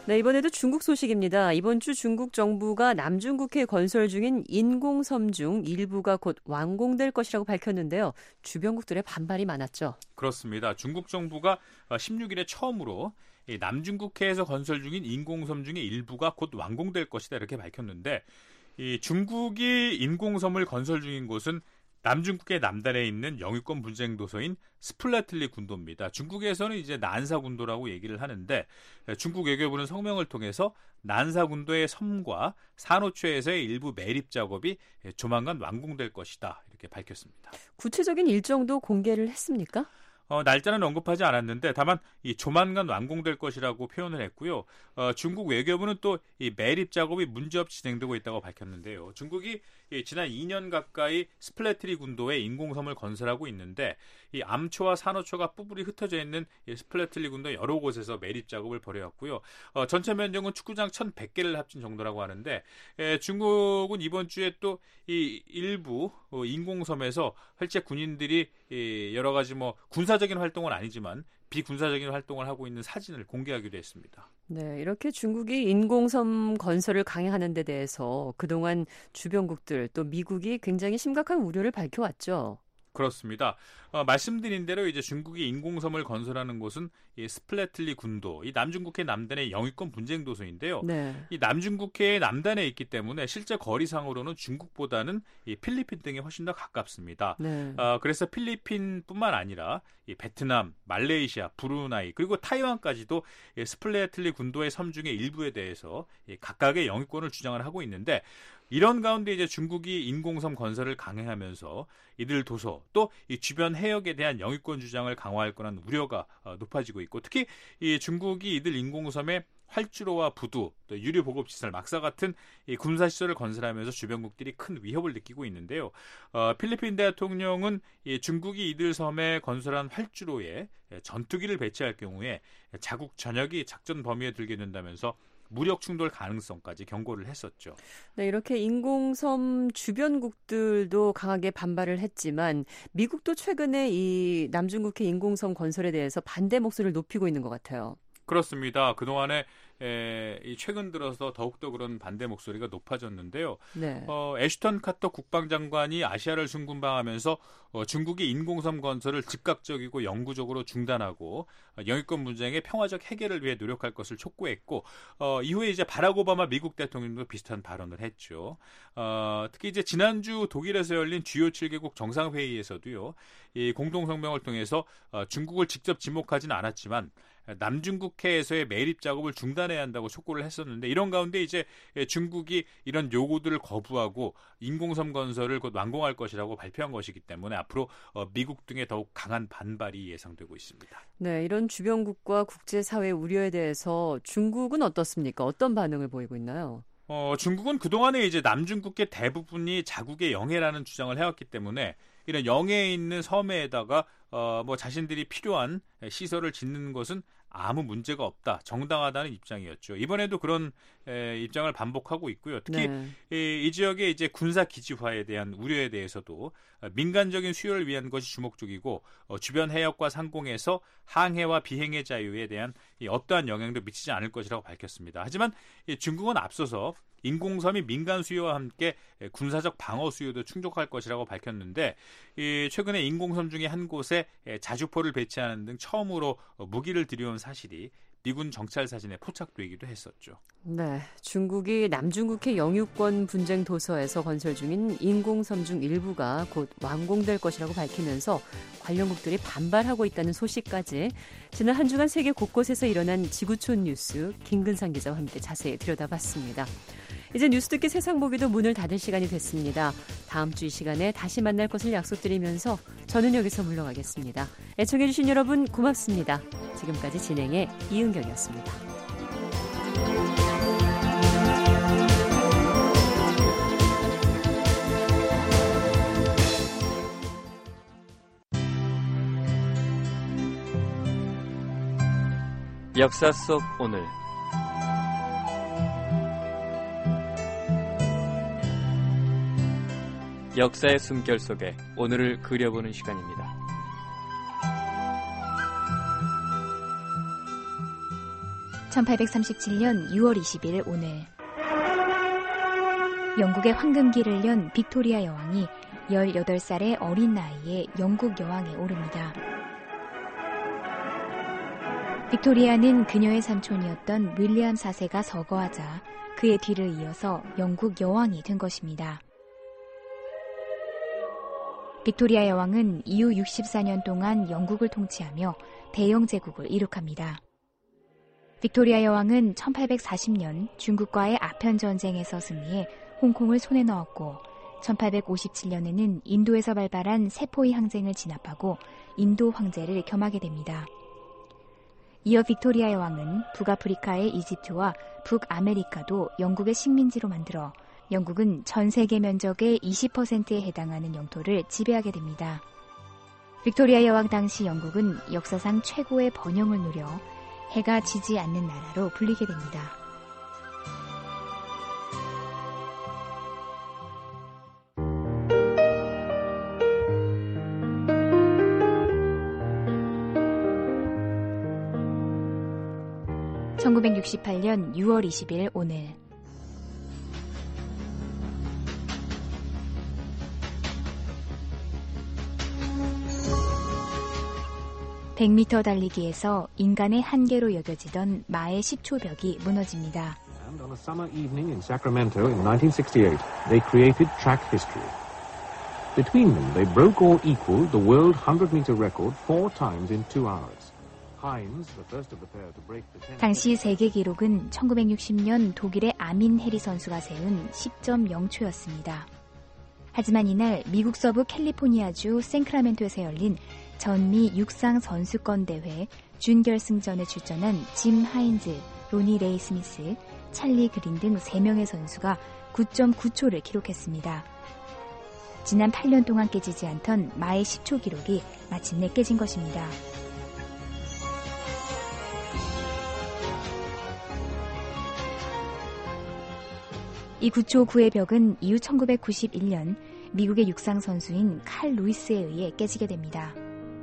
네, 이번에도 중국 소식입니다. 이번 주 중국 정부가 남중국해 건설 중인 인공섬 중 일부가 곧 완공될 것이라고 밝혔는데요. 주변국들의 반발이 많았죠. 그렇습니다. 중국 정부가 십육 일에 처음으로 남중국해에서 건설 중인 인공섬 중의 일부가 곧 완공될 것이다 이렇게 밝혔는데, 이 중국이 인공섬을 건설 중인 곳은 남중국해 남단에 있는 영유권 분쟁 도서인 스플래틀리 군도입니다. 중국에서는 이제 난사 군도라고 얘기를 하는데, 중국 외교부는 성명을 통해서 난사 군도의 섬과 산호초에서의 일부 매립 작업이 조만간 완공될 것이다 이렇게 밝혔습니다. 구체적인 일정도 공개를 했습니까? 어, 날짜는 언급하지 않았는데 다만 이 조만간 완공될 것이라고 표현을 했고요. 어, 중국 외교부는 또 이 매립 작업이 문제없이 진행되고 있다고 밝혔는데요. 중국이 이 지난 이 년 가까이 스플래트리 군도에 인공섬을 건설하고 있는데, 이 암초와 산호초가 뿔뿔이 흩어져 있는 이 스플래트리 군도 여러 곳에서 매립 작업을 벌여왔고요. 어, 전체 면적은 축구장 천백 개를 합친 정도라고 하는데, 에, 중국은 이번 주에 또 이 일부 어, 인공섬에서 실제 군인들이 이 여러 가지 뭐 군사적인 활동은 아니지만 비군사적인 활동을 하고 있는 사진을 공개하기도 했습니다. 네, 이렇게 중국이 인공섬 건설을 강행하는 데 대해서 그동안 주변국들 또 미국이 굉장히 심각한 우려를 밝혀왔죠. 그렇습니다. 어, 말씀드린 대로 이제 중국이 인공섬을 건설하는 곳은 이 스플래틀리 군도, 이 남중국해 남단의 영유권 분쟁 도서인데요. 네. 이 남중국해의 남단에 있기 때문에 실제 거리상으로는 중국보다는 이 필리핀 등에 훨씬 더 가깝습니다. 네. 어, 그래서 필리핀뿐만 아니라 이 베트남, 말레이시아, 브루나이 그리고 타이완까지도 이 스플래틀리 군도의 섬 중의 일부에 대해서 이 각각의 영유권을 주장을 하고 있는데, 이런 가운데 이제 중국이 인공섬 건설을 강행하면서 이들 도서 또 이 주변 해역에 대한 영유권 주장을 강화할 거라는 우려가 높아지고 있고, 특히 이 중국이 이들 인공섬에 활주로와 부두, 또 유류 보급 시설, 막사 같은 이 군사 시설을 건설하면서 주변국들이 큰 위협을 느끼고 있는데요. 어, 필리핀 대통령은 이 중국이 이들 섬에 건설한 활주로에 전투기를 배치할 경우에 자국 전역이 작전 범위에 들게 된다면서 무력 충돌 가능성까지 경고를 했었죠. 네, 이렇게 인공섬 주변국들도 강하게 반발을 했지만 미국도 최근에 이 남중국해 인공섬 건설에 대해서 반대 목소리를 높이고 있는 것 같아요. 그렇습니다. 그동안에 에, 이 최근 들어서 더욱더 그런 반대 목소리가 높아졌는데요. 네. 어, 애슈턴 카터 국방장관이 아시아를 순군방하면서 어, 중국이 인공섬 건설을 즉각적이고 영구적으로 중단하고 어, 영유권 분쟁의 평화적 해결을 위해 노력할 것을 촉구했고, 어, 이후에 이제 바락 오바마 미국 대통령도 비슷한 발언을 했죠. 어, 특히 이제 지난주 독일에서 열린 주요 칠 개국 정상회의에서도요, 이 공동성명을 통해서 어, 중국을 직접 지목하지는 않았지만 남중국해에서의 매립 작업을 중단해야 한다고 촉구를 했었는데, 이런 가운데 이제 중국이 이런 요구들을 거부하고 인공섬 건설을 곧 완공할 것이라고 발표한 것이기 때문에 앞으로 미국 등의 더욱 강한 반발이 예상되고 있습니다. 네, 이런 주변국과 국제사회 우려에 대해서 중국은 어떻습니까? 어떤 반응을 보이고 있나요? 어, 중국은 그동안에 이제 남중국해 대부분이 자국의 영해라는 주장을 해왔기 때문에 이런 영해에 있는 섬에다가 어, 뭐 자신들이 필요한 시설을 짓는 것은 아무 문제가 없다, 정당하다는 입장이었죠. 이번에도 그런 에, 입장을 반복하고 있고요. 특히 네. 이, 이 지역의 이제 군사 기지화에 대한 우려에 대해서도 민간적인 수요를 위한 것이 주목적이고, 어, 주변 해역과 상공에서 항해와 비행의 자유에 대한 이 어떠한 영향도 미치지 않을 것이라고 밝혔습니다. 하지만 이 중국은 앞서서 인공섬이 민간 수요와 함께 군사적 방어 수요도 충족할 것이라고 밝혔는데, 이 최근에 인공섬 중에 한 곳에 자주포를 배치하는 등 처음으로 무기를 들여온 사실이 미군 정찰 사진에 포착되기도 했었죠. 네, 중국이 남중국해 영유권 분쟁 도서에서 건설 중인 인공섬 중 일부가 곧 완공될 것이라고 밝히면서 관련국들이 반발하고 있다는 소식까지 지난 한 주간 세계 곳곳에서 일어난 지구촌 뉴스 김근상 기자와 함께 자세히 들여다봤습니다. 이제 뉴스 듣기 세상 보기도 문을 닫을 시간이 됐습니다. 다음 주 이 시간에 다시 만날 것을 약속드리면서 저는 여기서 물러가겠습니다. 애청해주신 여러분 고맙습니다. 지금까지 진행의 이은경이었습니다. 역사 속 오늘 역사의 숨결 속에 오늘을 그려보는 시간입니다. 천팔백삼십칠 년 유월 이십일 오늘 영국의 황금기를 연 빅토리아 여왕이 열여덟 살의 어린 나이에 영국 여왕에 오릅니다. 빅토리아는 그녀의 삼촌이었던 윌리엄 사 세가 서거하자 그의 뒤를 이어서 영국 여왕이 된 것입니다. 빅토리아 여왕은 이후 육십사 년 동안 영국을 통치하며 대영 제국을 이룩합니다. 빅토리아 여왕은 천팔백사십 년 중국과의 아편 전쟁에서 승리해 홍콩을 손에 넣었고 천팔백오십칠 년에는 인도에서 발발한 세포이 항쟁을 진압하고 인도 황제를 겸하게 됩니다. 이어 빅토리아 여왕은 북아프리카의 이집트와 북아메리카도 영국의 식민지로 만들어 영국은 전 세계 면적의 이십 퍼센트에 해당하는 영토를 지배하게 됩니다. 빅토리아 여왕 당시 영국은 역사상 최고의 번영을 누려 해가 지지 않는 나라로 불리게 됩니다. 천구백육십팔 년 유월 이십일 오늘 백 미터 달리기에서 인간의 한계로 여겨지던 마의 십 초 벽이 무너집니다. And on a summer evening in Sacramento in nineteen sixty-eight, they created track history. Between them, they broke or equaled the world hundred meter record four times in two hours. Hines, the first of the pair to break the ten. 당시 세계 기록은 천구백육십 년 독일의 아민 해리 선수가 세운 십 점 영 초였습니다. 하지만 이날 미국 서부 캘리포니아주 샌크라멘토에서 열린 전미 육상 선수권 대회 준결승전에 출전한 짐 하인즈, 로니 레이 스미스, 찰리 그린 등 세 명의 선수가 구 점 구 초를 기록했습니다. 지난 팔 년 동안 깨지지 않던 마의 십 초 기록이 마침내 깨진 것입니다. 이 구 초 구의 벽은 이후 천구백구십일 년 미국의 육상 선수인 칼 루이스에 의해 깨지게 됩니다.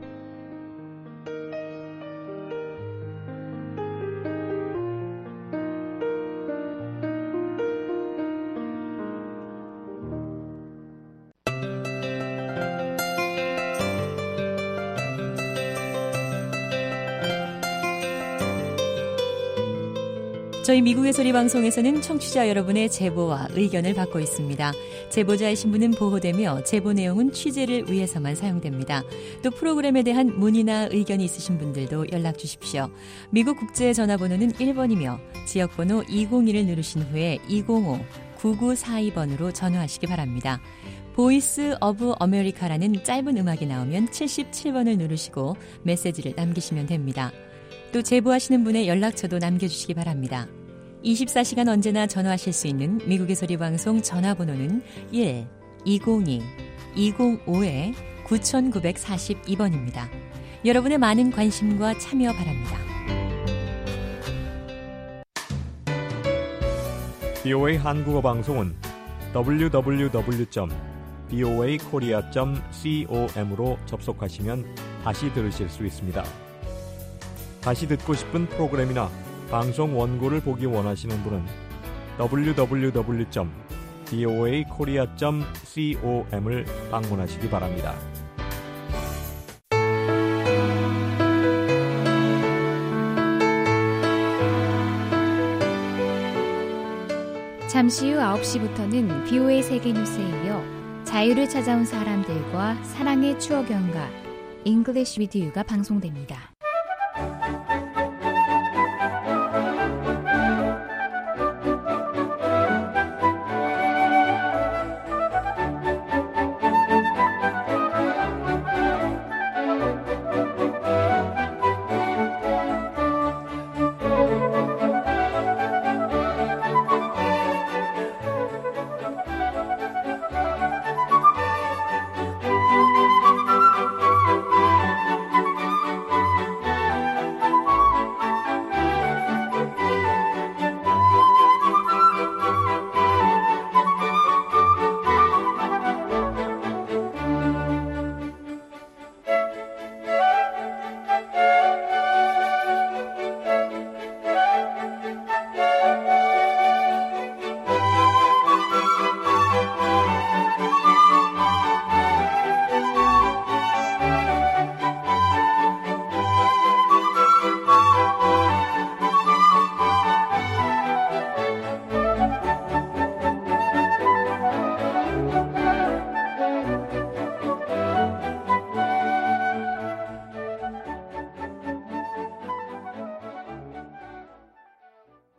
저희 미국의 소리 방송에서는 청취자 여러분의 제보와 의견을 받고 있습니다. 제보자의 신분은 보호되며 제보 내용은 취재를 위해서만 사용됩니다. 또 프로그램에 대한 문의나 의견이 있으신 분들도 연락 주십시오. 미국 국제 전화번호는 일 번이며 지역번호 이공일을 누르신 후에 이공오 구구사이 번으로 전화하시기 바랍니다. 보이스 오브 아메리카라는 짧은 음악이 나오면 칠십칠 번을 누르시고 메시지를 남기시면 됩니다. 또 제보하시는 분의 연락처도 남겨주시기 바랍니다. 이십사 시간 언제나 전화하실 수 있는 미국의 소리 방송 전화번호는 일 이공이 이공오 구구사이 번입니다. 여러분의 많은 관심과 참여 바랍니다. 비오에이 한국어 방송은 더블유 더블유 더블유 점 비오에이 코리아 점 com으로 접속하시면 다시 들으실 수 있습니다. 다시 듣고 싶은 프로그램이나 방송 원고를 보기 원하시는 분은 더블유 더블유 더블유 점 비오에이 코리아 점 com을 방문하시기 바랍니다. 잠시 후 아홉 시부터는 비오에이 세계뉴스에 이어 자유를 찾아온 사람들과 사랑의 추억 연가 English with You가 방송됩니다.